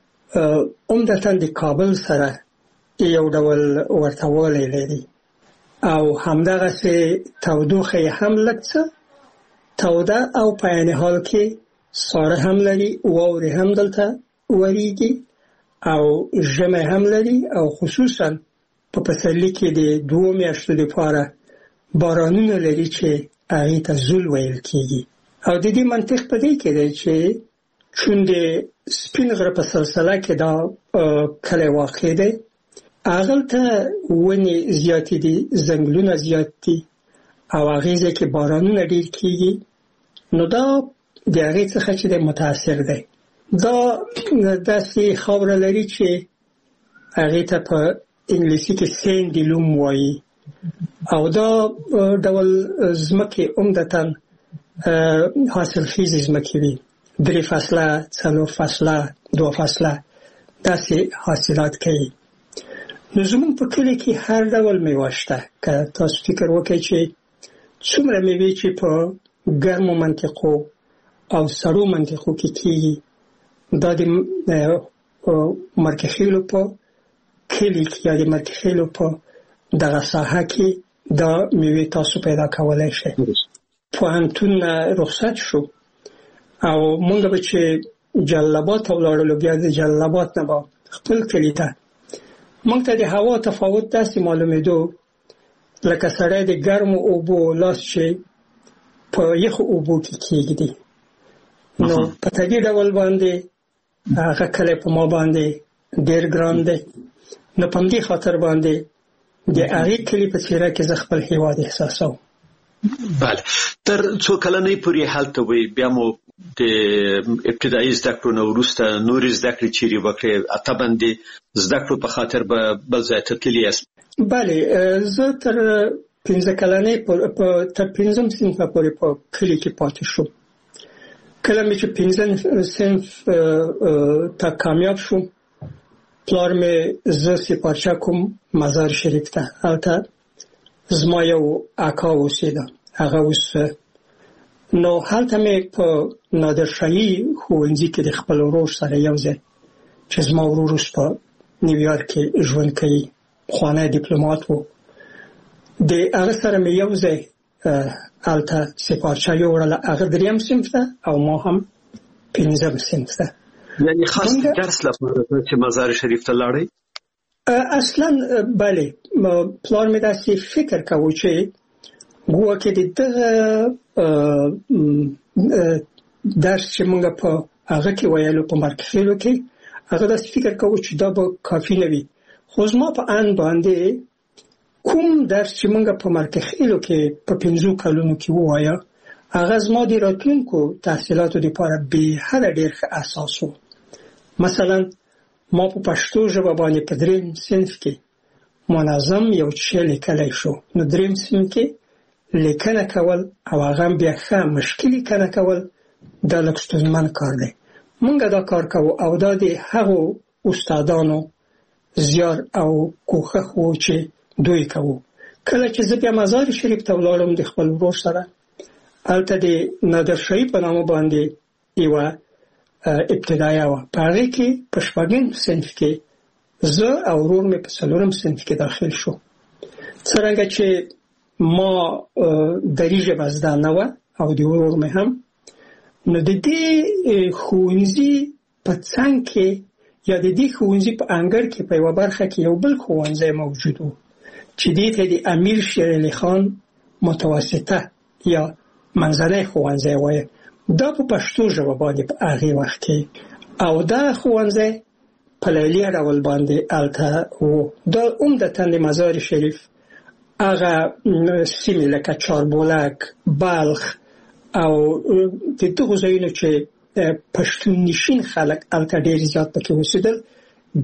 عمدتاً د کابل سره یو ډول ورتهوالی لري او همدغسې تودوخه یې هم لږ څه توده او په عین حال کې ساړه هم لري واورې هم دلته وریږي او ژمی هم لري او خصوصا په پسرلي کې د 2 میاشتو لپاره بارانونه لري چې هغې ته زول ویل کېږي او د دې منطق په دې کې دی چې چون د سپین غره په سلسله کې دا کلی واقع دی هغلته ونې زیاتې دي ځنګلونه زیات دي او هغې ځای کې بارانونه ډېر کېږي نو دا د هغې څخه چې دی متاثر دی دا داسې خاوره لري چې هغې ته په انګلیسي کې سینډي لوم وایي او دا ډول ځمکې عمدتاً حاصلخیزې ځمکې وي 3 فصله 4 فصله 2 فصله داسې حاصلات کوي نو زموږ په کلي کې هر ډول میوه شته که تاسو فکر وکړئ چې څومره میوې چې په ګرمو منطقو او سړو منطقو کې کېږي دا د مرکخیلو په کلي کې یا د مرکخیلو په دغه ساحه کې دا میوې تاسو پیدا کولی شئ پوهنتون رخصت شو او مونږ به چې جلال آباد ته ولاړلو بیا د جلال آباد نه به خپل کلي ته مونږ ته د هوا تفاوت داسې معلومېدو لکه سړی د ګرمو اوبو لاس چې په یخو اوبو کې کېږدي نو په طبیعي ډول باندې هغه کلی په ما باندې ډېر ګران دی نو په همدې خاطر باندې د هغې کلي په څېره کې زه خپل هېواد احساسوم بله تر څو کلنۍ پورې هلته وئ بیا مو د ابتدایي زده کړو نه وروسته نورې زده کړې چیرې وکړې طبعا د زده کړو په خاطر به بل ځای ته تللي یاست بله زه تر 15 کلنۍ تر 5م صنفه پورې په کلي کې پاتې شوم کله مې چې 5م صنف ته کامیاب شوم پلار مې زه سپارچه کوم مزار شریف ته هلته زما یو اکا اوسېده هغه اوس نو هلته مې په نادرشاهي ښوونځي کې د خپل ورور سره یو ځای چې زما ورور اوس په نیویارک کې ژوند کوي پخوانی ډیپلومات و د هغه سره مې یو ځای هلته سپارچه یوړله هغه 3م صنف ته او ما هم 5م صنف ته یعنی خاص درس لپاره چې مزار شریف ته لاړئ اصلا بله پلار مې داسې فکر کوو چې ګویا کې دغه درس چې موږ په هغه کې ویلو په مرکخیلو کې هغه داسې فکر کوو چې دا به کافي نه وي خو زما په ان باندې کوم درس چې موږ په مرکخیلو کې په 15 کلونو کې ووایه هغه زما د راتلونکو تحصیلاتو لپاره بېحده ډېر ښه اساس و مثلا ما په پښتو ژبه باندې په 3م صنف کې منظم یو څه لیکلی شو نو 3م صنف کې لیکنه کول او هغه بیا ښه مشکل لیکنه کول دا لږ ستونزمن کار دی موږ دا کار کوو او دا د هغو استادانو زیار او کوښښ و چې دوی کوو کله چې زه بیا مزار شریف ته ولاړم د خپل ورور سره، هلته د نادرشاهي په نامه باندې یوه ابتدایه وه. په هغې کې په 4م صنف کې زه او ورور مې په 4م صنف کې داخل شو. څرنګه چې ما دري ژبه زده نه وه او د ورور مې هم، نو د دې ښوونځي په څنګ کې یا د دې ښوونځي په انګړ کې په یوه برخه کې یو بل ښوونځی موجود و چې دې ته د امیر شیر علي خان متوسطه یا منځنی ښوونځی وایي. دا په پښتو ژبه باندې په هغې وخت کې، او دا ښوونځی په لیلیه ډول باندې هلته و. دا عمدتاً د مزار شریف هغه سیمې لکه چاربولک، بلخ او د دغو ځایونو چې پښتون نشین خلک هلته ډېر زیات پکې اوسېدل، د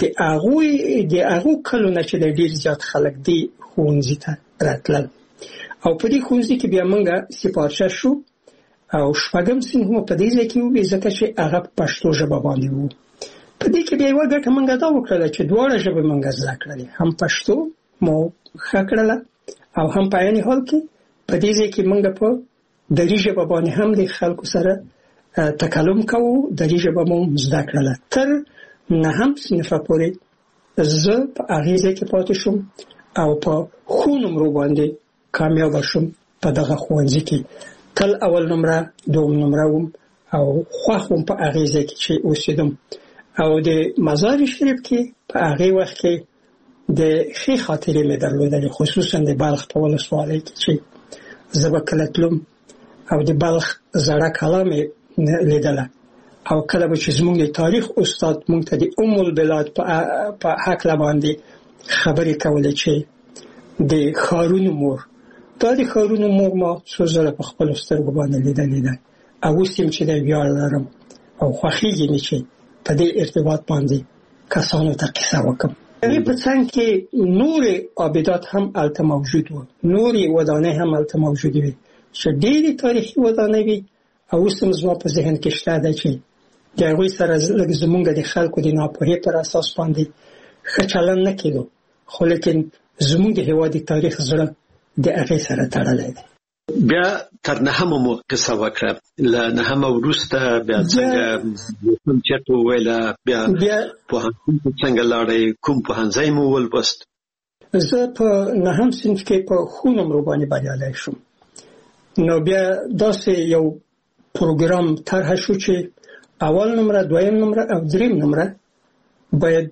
هغو کلو نه چې ډېر زیات خلک دې ښوونځي ته راتلل. او په دې ښوونځي کې بیا موږ سپارچه شو او 4م صنف مو په دې ځای کې ووي، ځکه چې هغه په پښتو ژبه باندې و. په دې کې بیا یوه ګټه موږ دا وکړله چې دواړه ژبې موږ زده کړلې، هم پښتو مو ښه کړله او هم په عین حال کې په دې ځای کې موږ په دري ژبه باندې هم د خلکو سره تکلم کوو، دري ژبه مو زده کړله. تر 9م صنفه پورې زه په هغې ځای کې پاتې شوم او په ښو نمرو باندې کامیابه شوم. په دغه ښوونځي کې تل اول نمره، دوم نمره وم او خوښ وم په هغې ځای کې چې اوسېدم. او د مزار شریف کې په هغې وخت کې د ښې خاطرې مې درلودلې، خصوصا د بلخ په ولسوالۍ کې چې زه به کله تلم او د بلخ زړه کلا مې لیدله، او کله به چې زموږ د تاریخ استاد موږ ته د البلاد په هکله باندې خبرې کولې چې د ښارونو مور، دا د ښارونو مور ما څو ځله په خپلو سترګو باندې لیدلې ده، او اوس یم چې د ویاړ لرم او خوښېږي مې چې په دې ارتباط باندې کسانو ته قصه وکړم. هغې په څنګ کې نورې آبدات هم هلته موجود وو، نورې ودانۍ هم هلته موجودې وې چې ډېرې تاریخي ودانۍ وې، او اوس هم زما په ذهن کې شته ده چې د هغوی سره لږ زموږ د خلکو د ناپوهۍ پر اساس باندې ښه چلند نه کېدو، خو لیکن زموږ د هېواد د تاریخ زړه د هغې سره تړلی دی. بیا تر 9مه مو قصه وکړه، له 9مه وروسته بیا څنګه کوم چېرته وویله، بیا پوهنتون ته څنګه لاړئ، کوم پوهنځی مو ولوست؟ زه په 9م صنف کې په ښو نمرو باندې بریالی شوم. نو بیا داسې یو پروګرام طرح شو چې اول نمره، دویم نمره او دریم نمره باید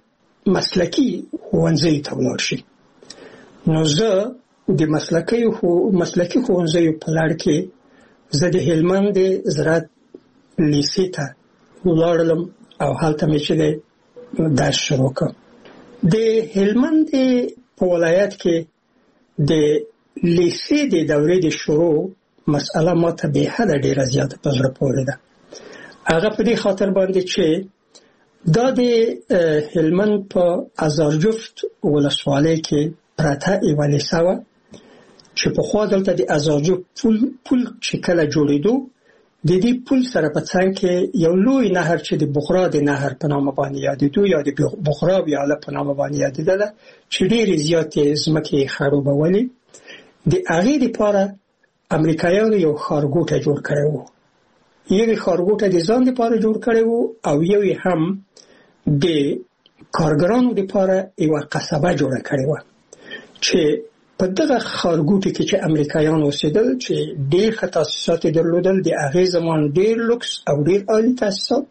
مسلکي ښوونځیو ته ولاړ شي. نو زه د مسلکي ښوونځیو په لړ کې زه د هلمند د زراعت لیسې ته ولاړلم او هلته مې چې درس شروع کړ. د هلمند په ولایت کې د لیسې د دورې د شروع مسأله ماته بې حده ډېره زیاته په زړه پورې ده. هغه په دې خاطر باندې چې دا د هلمند په ازارجفت ولسوالۍ کې پرته یوه لیسه وه چې پخوا دلته د ازارجفت پل چې کله جوړېدو، د دې پل سره په څنګ کې یو لوی نهر چې د بخرا د نهر په نامه باندې یادېدو یا د بخرا ویاله په نامه باندې یادېدله، چې ډېرې زیاتې ځمکې یې خړوبولې. د هغې دپاره امریکایانو یو ښارګوټی جوړ کړی و، یو یې ښارګوټی د ځان دپاره جوړ کړی و او یو یې هم د کارګرانو دپاره یوه قصبه جوړه کړې وه چې په دغه ښارګوټي کې چې امریکایان اوسېدل، چې ډېر ښه تاسیسات یې درلودل، د هغې زمان ډېر لوکس او ډېر عالي تاسیسات،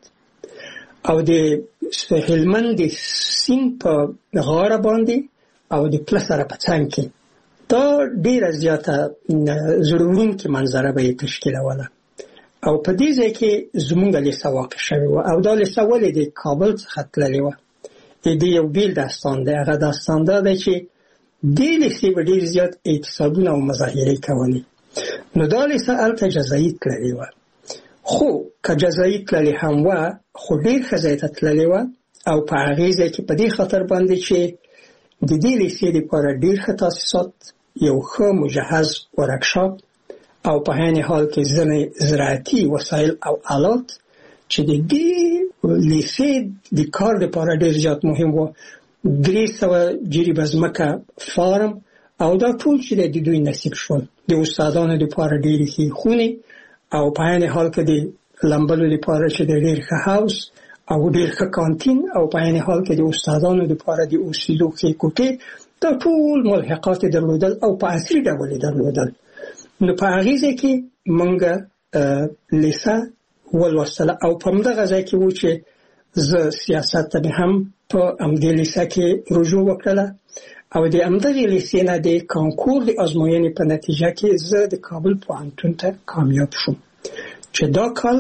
او د هلمند د سیند په غاړه باندې او د پله سره په څنګ کې دا ډېره زیاته زړه وړونکې منظره به یې تشکیلوله. او په دې ځای کې زموږ لیسه واقع شوې وه، او دا لیسه ولې د کابل څخه تللې وه. د دې یو بېل داستان دی. هغه داستان دا دی چې دې لیسې به ډېر زیات اعتصابونه او مظاهرې کولې. نو دا لیسه هلته جزایي تللې وه، خو که جزایي تللې هم وه، خو ډېر ښه ځای ته تللې وه. او په هغې ځای کې په دې خاطر باندې چې د دې لیسې دپاره ډېر ښه تاسیسات، یو ښه مجهز ورکشاپ، او په عین حال کې ځینې زراعتي وسایل او آلات چې د دې لیسې د کار دپاره ډېر زیات مهم و. 300 جریبه ځمکه فارم او دا ټول چې د دوی نصیب شول د استادانو لپاره ډېرې ښې خونې او په عین حال کې د لمبلو لپاره چې د ډېر ښه هاوس او ډېر ښه کانتین او په عین حال کې د استادانو لپاره د اوسېدو ښې کوټې دا ټول ملحقات درلودل او په عصري ډول درلودل. نو په هغې ځای کې موږ لیسه ولوستله او په همدغه ځای کې و چې زه سیاست ته هم په همدې لیسه کې رجوع وکړله او د همدغې لیسې نه د کانکور د ازموینې په نتیجه کې زه د کابل پوهنتون ته کامیاب شوم چې دا کال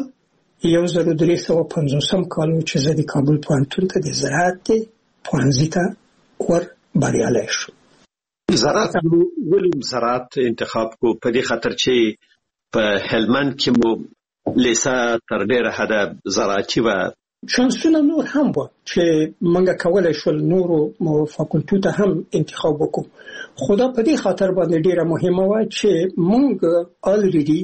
1350 کال و چې زه د کابل پوهنتون ته د زراعت پوهنځي ته ور بریالی شوم. زراعت ولې زراعت انتخاب کو په دې خاطر چې په هلمند کې مو لیسه تر ډیره حده زراعتي و؟ شانسونه نور هم و چې موږ کولای شول نورو فاکولټو ته هم انتخاب وکړو، خو دا په دې خاطر باندې ډیره مهمه وه چې موږ الریډي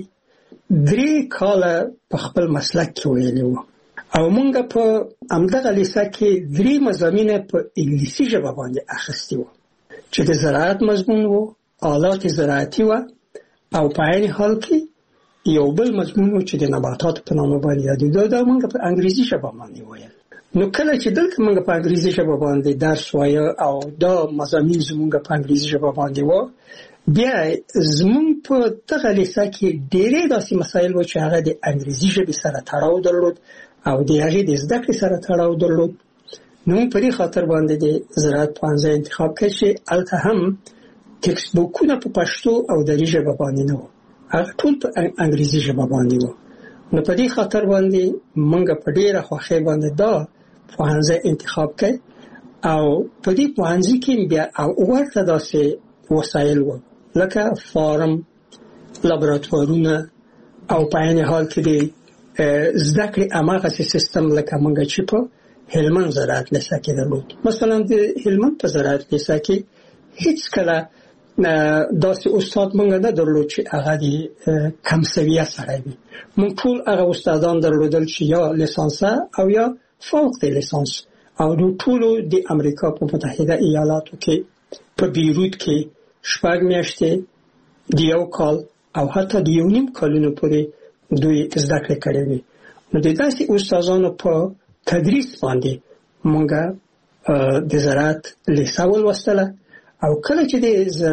3 کاله په خپل مسلک کې ویلي وو او موږ په همدغه لیسه کې 3 مضامین په انګلیسي ژبه باندې اخیستي وو چې د زراعت مضمون وو، آلات زراعتي وو او په عین حال کې یو بل مضمون و چې د نباتاتو په نامه باندې یادېده دا موږ په انګریزي ژبه باندې ویل. نو کله چې دلته موږ په انګریزي ژبه باندې درس وایه او دا مضامین زموږ په انګریزي ژبه باندې و، بیا زموږ په دغه لیسه کې ډېرې داسې مسایل و چې هغه د انګریزي ژبې سره تړاو درلود او د هغې د زده کړې سره تړاو درلود. نو موږ په دې خاطر باندې د زراعت پوهنځی انتخاب کړ چې هلته هم ټکسټ بوکونه په پښتو او دري ژبه باندې نه وو، هغه ټول په انګریزي ژبه باندې وو. نو په دې خاطر باندې موږ په ډېره خوښۍ باندې دا پوهنځی انتخاب کړ او په دې پوهنځي کې بیا ورته داسې وسایل وو لکه فارم، لابراتوارونه او په عین حال کې د زده کړې هماغسې سیستم لکه موږ چې په هلمند زراعت لیسه کې درلود. مثلا د هلمند په زراعت لیسه کې هیڅ کله داسې استاد موږ نه درلود چې هغه د کم سویه سړی وي. موږ ټول هغه استادان درلودل چې یا لیسانسه او یا فوق د لیسانس او نو ټولو د امریکا په متحده ایالاتو کې په بیروت کې 6 میاشتې د 1 کال او حتی د 1.5 کالونو پورې دوی زده کړې کړې وي. نو د داسې استادانو په تدریس باندې موږ د زراعت لیسه ولوستله او کله چې د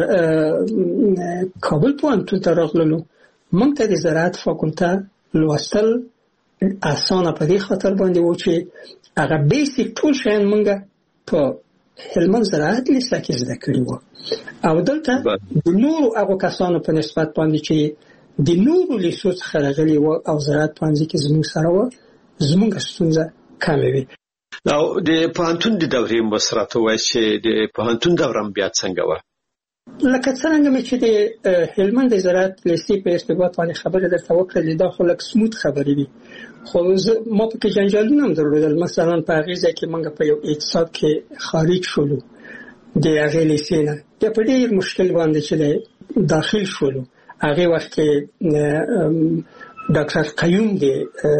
کابل پوهنتون ته راغللو موږ ته د زراعت فاکولته لوستل اسانه په دې خاطر باندې و چې هغه بیسیک ټول شیان موږ په هلمند زراعت لیسه کې زده کړي وو او دلته د نورو هغو کسانو په نسبت باندې چې د نورو لیسو څخه راغلي وو او زراعت پوهنځي کې زموږ سره وو زموږ ستونزه کمه وي. او د پوهنتون د دورې مسرته وایي چې د پوهنتون دوره بیا څنګه وه؟ لکه څنګه مې چې د هلمند د زراعت لیسې په ارتباط باندې خبره درته وکړلې دا خو لږ سموت خبرې دي، خو ما پکې جنجالونه هم درلودل. مثلا په هغې ځای کې موږ په یو اعتصاب کې خارج شولو د هغې لیسې نه، بیا په ډېر مشکل باندې چې داخل شولو. هغې وخت کې ډاکټر قیوم د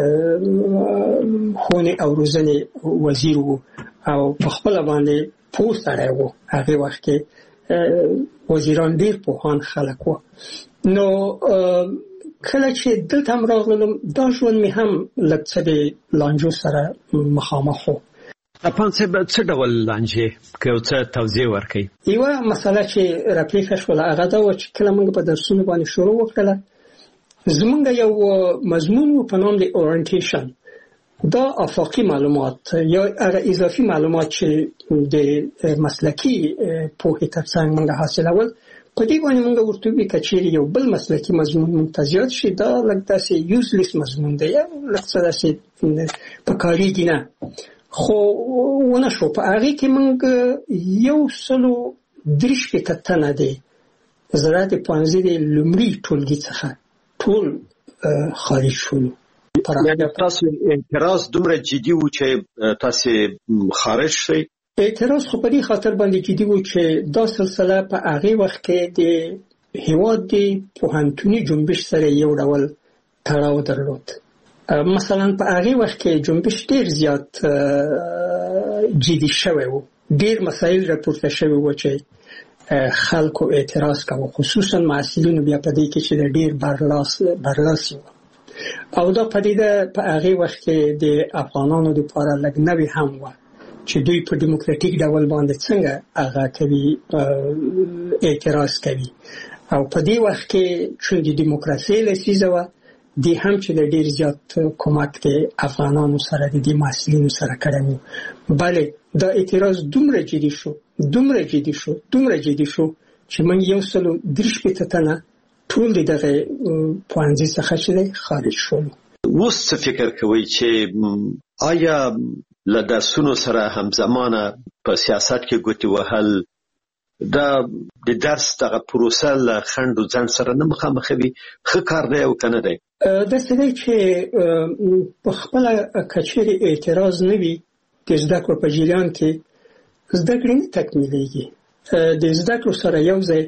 ښوونې او روزنې وزیر و او په خپله باندې پوه سړی و. هغې وخت کې وزیران ډېر پوهان خلک و. نو کله چې دلته هم راغلم دا ژوند مې هم لږ څه د لانجو سره مخامخ و. افغان صاحب څه ډول لانجې که یو څه توضیح ورکړئ؟ یوه مسله چې راپېښه شوله هغه دا وه چې کله موږ په درسونو باندې شروع وکړله زمونږ یو مضمون و په نام د اورینټیشن. دا افاقي معلومات یا هغه اضافي معلومات چې د مسلکي پوهې ترڅنګ موږ حاصلول په دې باندې موږ ورته وی کچېرې یو بل مسلکي مضمون موږ ته زیات شي دا لږ داسې یوزلیس مضمون دی یا لږ څه داسې په کارېږي نه. خو ونه شو په هغې کې موږ 130 تنه د زراعت پوهنځي د لومړي ټولګي څخه ټول خارج شولو. یعنې تاسو اعتراض دومره جدي و چې تاسو خارج شئ؟ اعتراض خو په دې خاطر باندې جدي و چې دا سلسله په هغې وخت کې د هېواد د پوهنتوني جنبش سره یو ډول تړاو درلود. مثلا په هغې وخت کې جنبش ډېر زیات جدي شوی و، ډېر مسایل راپورته شوي و چې خلکو اعتراض کوي، خصوصا محصلینو بیا په دې کې چې د ډیر برلاسي وو. او دا پدیده په هغه وخت کې د افغانانو لپاره لږ نوې هم وه چې دوی په دیموکراتیک ډول باندې څنګه هغه کوي، اعتراض کوي. او په دې وخت کې چې د دیموکراسي لسیزه وه، دی هم چې د ډیر زیات کومک د افغانانو سره د دې محصلینو سره کړی وو. بلې دا اعتراض دومره جدي شو چې موږ 130 تنه ټول دغه پوهنځي څخه چې خارج شولو. اوس څه فکر کوي چې آیا له درسونو سره همزمانه په سیاست کې ګوتې وهل دا د درس دغه پروسه له خنډ او ځنډ سره نه مخامخوي؟ ښه کار دی او که نه دی؟ داسې دی چې په خپله کچېرې اعتراض نه وي د زده کړو په جریان کې زده کړې نه تکمیلېږي. د زده کړو سره یو ځای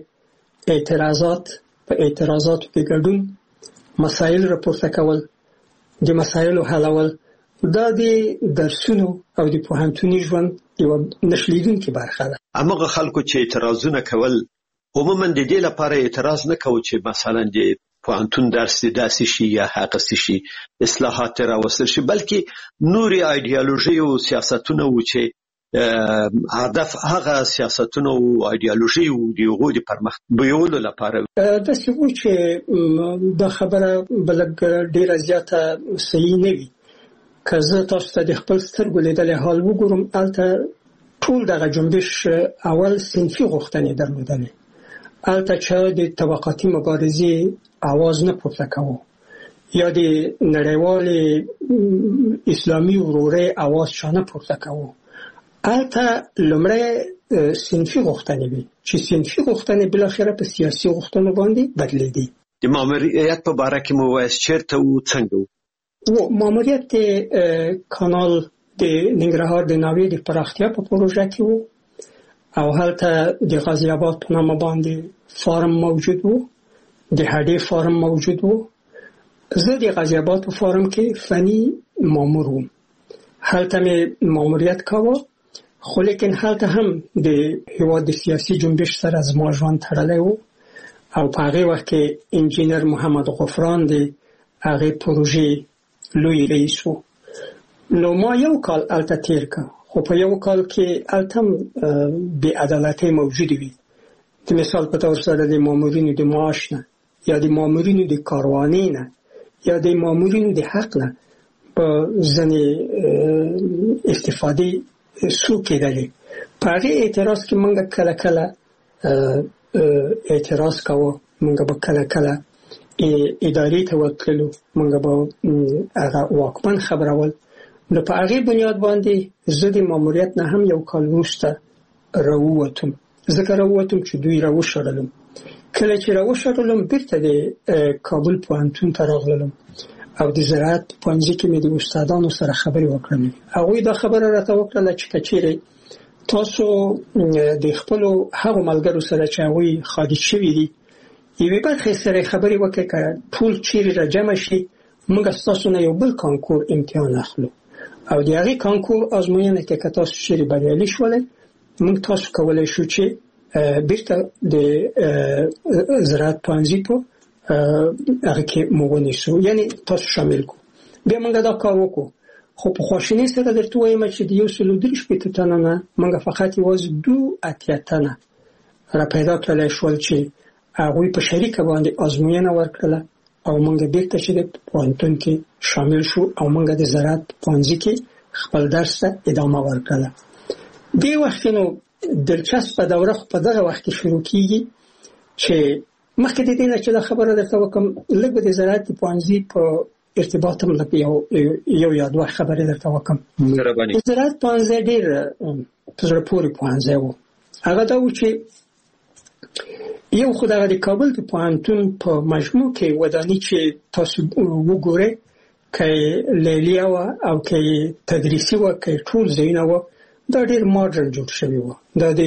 په اعتراضاتو کې ګډون، مسایل راپورته کول، د مسایلو حلول، دا د درسونو او د پوهنتوني ژوند یوه نشلیدونکې برخه ده. هماغه خلکو چې اعتراضونه کول عموما د دې لپاره اعتراض نه کوي چې مثلا د پوهنتون درس داسې شي یا هغسې شي، اصلاحات راوستل شي، بلکې نورې ایډیالوژي او سیاستونه و چې هدف هغه سیاستونه او ایډیالوژي و د هغو د پرمخ بیولو لپاره. داسې و چې دا خبره بلګ ډیره زیاته صحیح نه وي. که زه تاسو ته د خپل سترګو لیدلی حال وګورم، هلته ټول دغه جنبش اول صنفي غوښتنې درلودلې. هلته چا د طبقاتي مبارزې آواز نه پورته کوو یا د نړیوالې اسلامي ورورۍ آواز چا نه پورته کوو. هلته لومړی صنفي غوښتنې وي چې صنفي غوښتنې بالاخره په سیاسي غوښتنو باندې بدلېدې. د ماموریت په باره کې مو وایاست چېرته و، څنګه و؟ ماموریت د کانال د ننګرهار د ناوې د پراختیا په پروژه کې و او هلته د غازي آباد په نامه باندې فارم موجود و، د هډې فارم موجود و. زه د غازي آباد په فارم کې فني مامور وم، هلته مې ماموریت کاوه. خو لیکن هلته هم د هېواد د سیاسي جنبش سره زما ژوند تړلی و او په هغې وخت کې انجینر محمد غفران د هغې پروژې لوی رئیس و. نو ما یو کال هلته تیر که، خو په یو کال کې هلته هم بې عدالتۍ موجودې وي. د مثال په طور سره د مامورینو د معاش نه یا د مامورینو د کاروانۍ نه یا د مامورینو د حق نه په ځینې استفادې سو کېدلې. په هغې اعتراض کې موږ کله کله اعتراض کوو، موږ به کله کله ادارې ته ورتللو، موږ به هغه واکمن خبرول. نو په هغې بنیاد باندې زه د ماموریت نه هم یو کال وروسته راووتم. ځکه راووتم چې دوی راوشړلم. کله چې راوشړلم بیرته د کابل پوهنتون ته راغلم او د زراعت پوهنځي کې مې د استادانو سره خبرې وکړلې. هغوی دا خبره راته وکړله چې که چیرې تاسو د خپلو هغو ملګرو سره چې هغوی خارج شوي دي یوې برخې سره خبرې وکړئ، که ټول چیرې را جمع شي موږ ستاسو نه یو بل کانکور امتحان اخلو او د هغې کانکور ازموینه کې که تاسو چیرې بریالي شولئ موږ تاسو کولی شو چې بیرته د زراعت پوهنځي په هغه کې مو ونیسو، یعنی تاسو شامل کو. بیا موږ دا کار وکړو. خو په خواشینۍ سره درته وایم چې د 130 تنه نه موږ فقط یوازې 2 تنه را پیدا کړلی شول چې هغوی په شریکه باندې ازموینه ورکړله او موږ بیرته چې د پوهنتون کې شامل شو او موږ د زراعت پوهنځي کې خپل درس ته ادامه ورکړله. دې وخت نو دلچسپه دوره خو په دغه وخت کې شروع کېږي چې مخکې د دې نه چې دا خبره درته وکړم لږ به د زراعت پوهنځي په ارتباط هم لږ یو یا دوه خبرې درته وکړم. د زراعت پوهنځی ډېر په زړه پورې پوهنځی و. هغه دا و چې یو خو دغه د کابل د پوهنتون په مجموع کې وداني چې تاسو وګورئ، که لیلیه وه او که تدریسي وه که ټول ځایونه وه، دا ډېر ماډرن جوړ شوي وه. دا د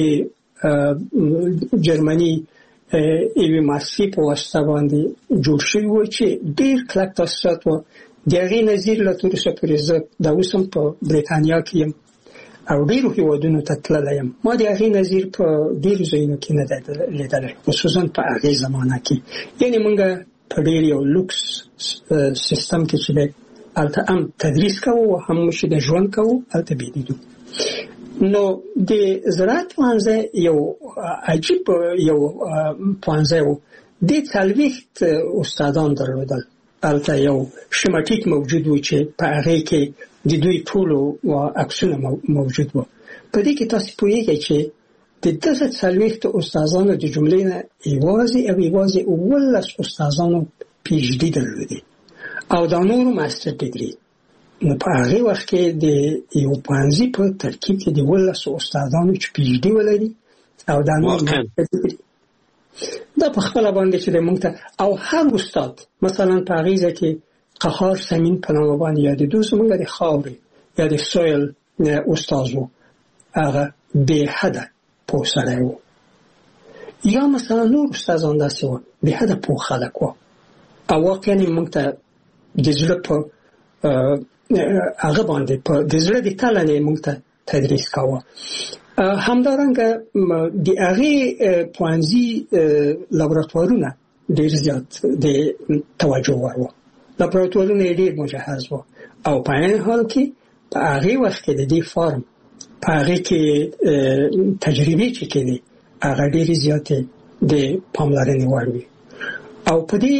جرمني یوې مؤسسې په واسطه باندې جوړ شوي وه چې ډېر کلک تاسیسات وه. د هغې نظیر لا تر اوسه پورې زه دا اوس هم په بریتانیا کې یم او ډیرو هیوادونو ته تللی یم. ما د هغې نظیر په ډیرو ځایونو کې نه دی لیدلی، خصوصا په هغې زمانه کې. یعنې موږ په ډیر یو لوکس سیستم کې چې دی هلته هم تدریس کوو او هم چې د ژوند کوو هلته بیدیدو. نو د زراعت پوهنځی یو عجیب یو پوهنځی و. دې 40 استادان درلودل. هلته یو شمټیک موجود و چې په هغې کې د دوی ټولو عکسونه موجود و. په دې کې تاسو پوهیږئ چې د دغه 40 استادانو د جملې نه یوازې 11 استادانو پی ایچ ډي درلودي او دا نورو ماستر ډیګري. نو په هغې وخت کې د یو پوهنځي په ترکیب کې د 11 استادانو چې پی ایچ ډي ولري او دا نور ماستر ډیګري، دا په خپله باندې چې د موږ ته او هر استاد مثلا په هغې ځای کې قهار سمین په نامه باندې یادېدو، زموږ د خاورې یا د سویل استاد و، هغه بې حده پوه سړی و. یا مثلا نور استادان داسې وو بې حده پوه خلک وو او واقعا موږ ته د زړه په هغه باندې په د زړه د تله نه موږ ته تدریس کاوه. همدارنګه د هغې پوهنځي لابراتوارونه ډېر زیات د توجه وړ وو. لابراتوارونه یې ډېر مجهز وو او په عین حال کې په هغې وخت کې د دې فارم په هغې کې تجربې چې کېدې هغه ډېرې زیاتې د پاملرنې وړ وي. او په دې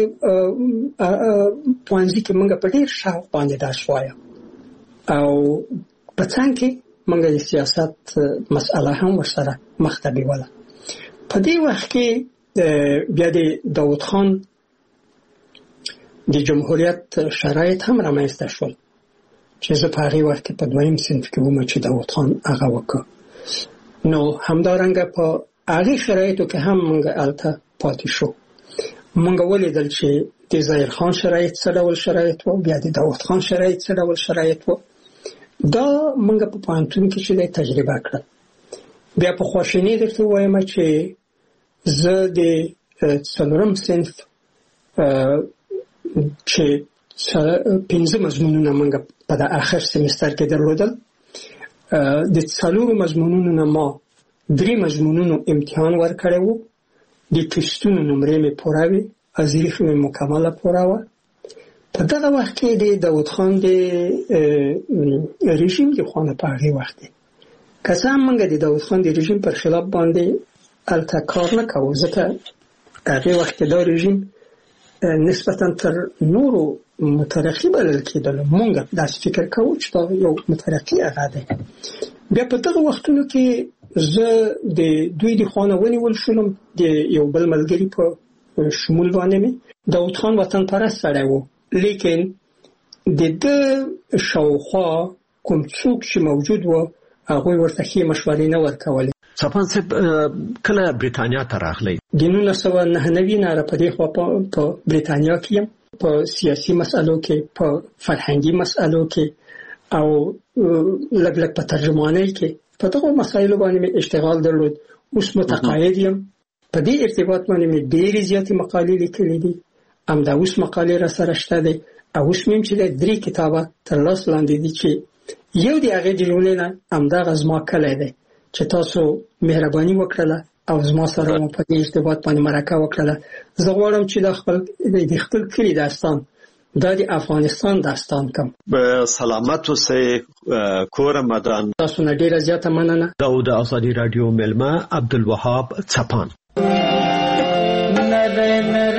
پوهنځي کې موږ په ډېر شوق باندې درس وایو او په څنګ کې موږ د سیاست مسأله هم ورسره مخ ته بیوله. په دې وخت کې بیا د داود خان د جمهوریت شرایط هم رامنځته شول چې زه په هغې وخت کې په 2م صنف کې وم چې داود خان هغه وکړ. نو همدارنګه په هغې شرایطو کې هم موږ هلته پاتې شو. موږ ولیدل چې د ظاهر خان شرایط څه ډول شرایط و، بیا د داود خان شرایط څه ډول شرایط و. دا موږ په پوهنتون کې چې تجربه کړل. بیا په خواشیني درته وایم چې زه د 4م صنف چې 5 مضمونونه موږ په د آخر سمستر کې درلودل، د 4 مضمونونو نه ما 3 مضمونونو امتحان ورکړی و. د ټسټونو نمرې مې پوره وې، ازریخ مې مکمله پوره وه. په دغه وخت کې د داود خان د رژیم د خوا نه په هغې وخت کې که څه هم موږ د داود خان د رژیم پر خلاف باندې هلته کار نه کوو، ځکه هغې وخت کې دا رژیم نسبتا تر نورو مترقي بلل کېدلو. موږ داسې فکر کوو چې دا یو مترقي هغه دی. بیا په دغه وختونو کې زه د دوی د خوا نه ونیول شولم. د یو بل ملګري په شمول باندې مې داود خان وطن پرست سړی و، لیکن د ده شاوخوا کوم څوک چې موجود و هغوی ورته ښې مشورې نه ورکولې. چاپان صاحب کله بریتانیا ته راغلی؟ د 1999 نه را په دې خوا په بریتانیا کې یم، په سیاسي مسألو کې، په فرهنګي مسألو کې او لږ لږ په ترجمانۍ کې په دغو مسایلو باندې مې اشتغال درلود. اوس متقاعد یم. په دې ارتباط باندې مې ډېرې زیاتې مقالې لیکلې دي. همدا اوس مقالې را سره شته دی او اوس مې چې 3 کتابه تر لاس لاندې دي چې یو د هغې د جملې نه همدغه زما کلی دی چې تاسو مهرباني وکړله او زما سره مو په دې ارتباط باندې مرکه وکړله. زه غواړم چې د خپل کلي داستان دا د افغانستان داستان کم. به سلامت اوسئ کور مدان. تاسو نه ډیره زیاته مننه. دا د ازادي رادیو ملما عبدالوهاب چپان.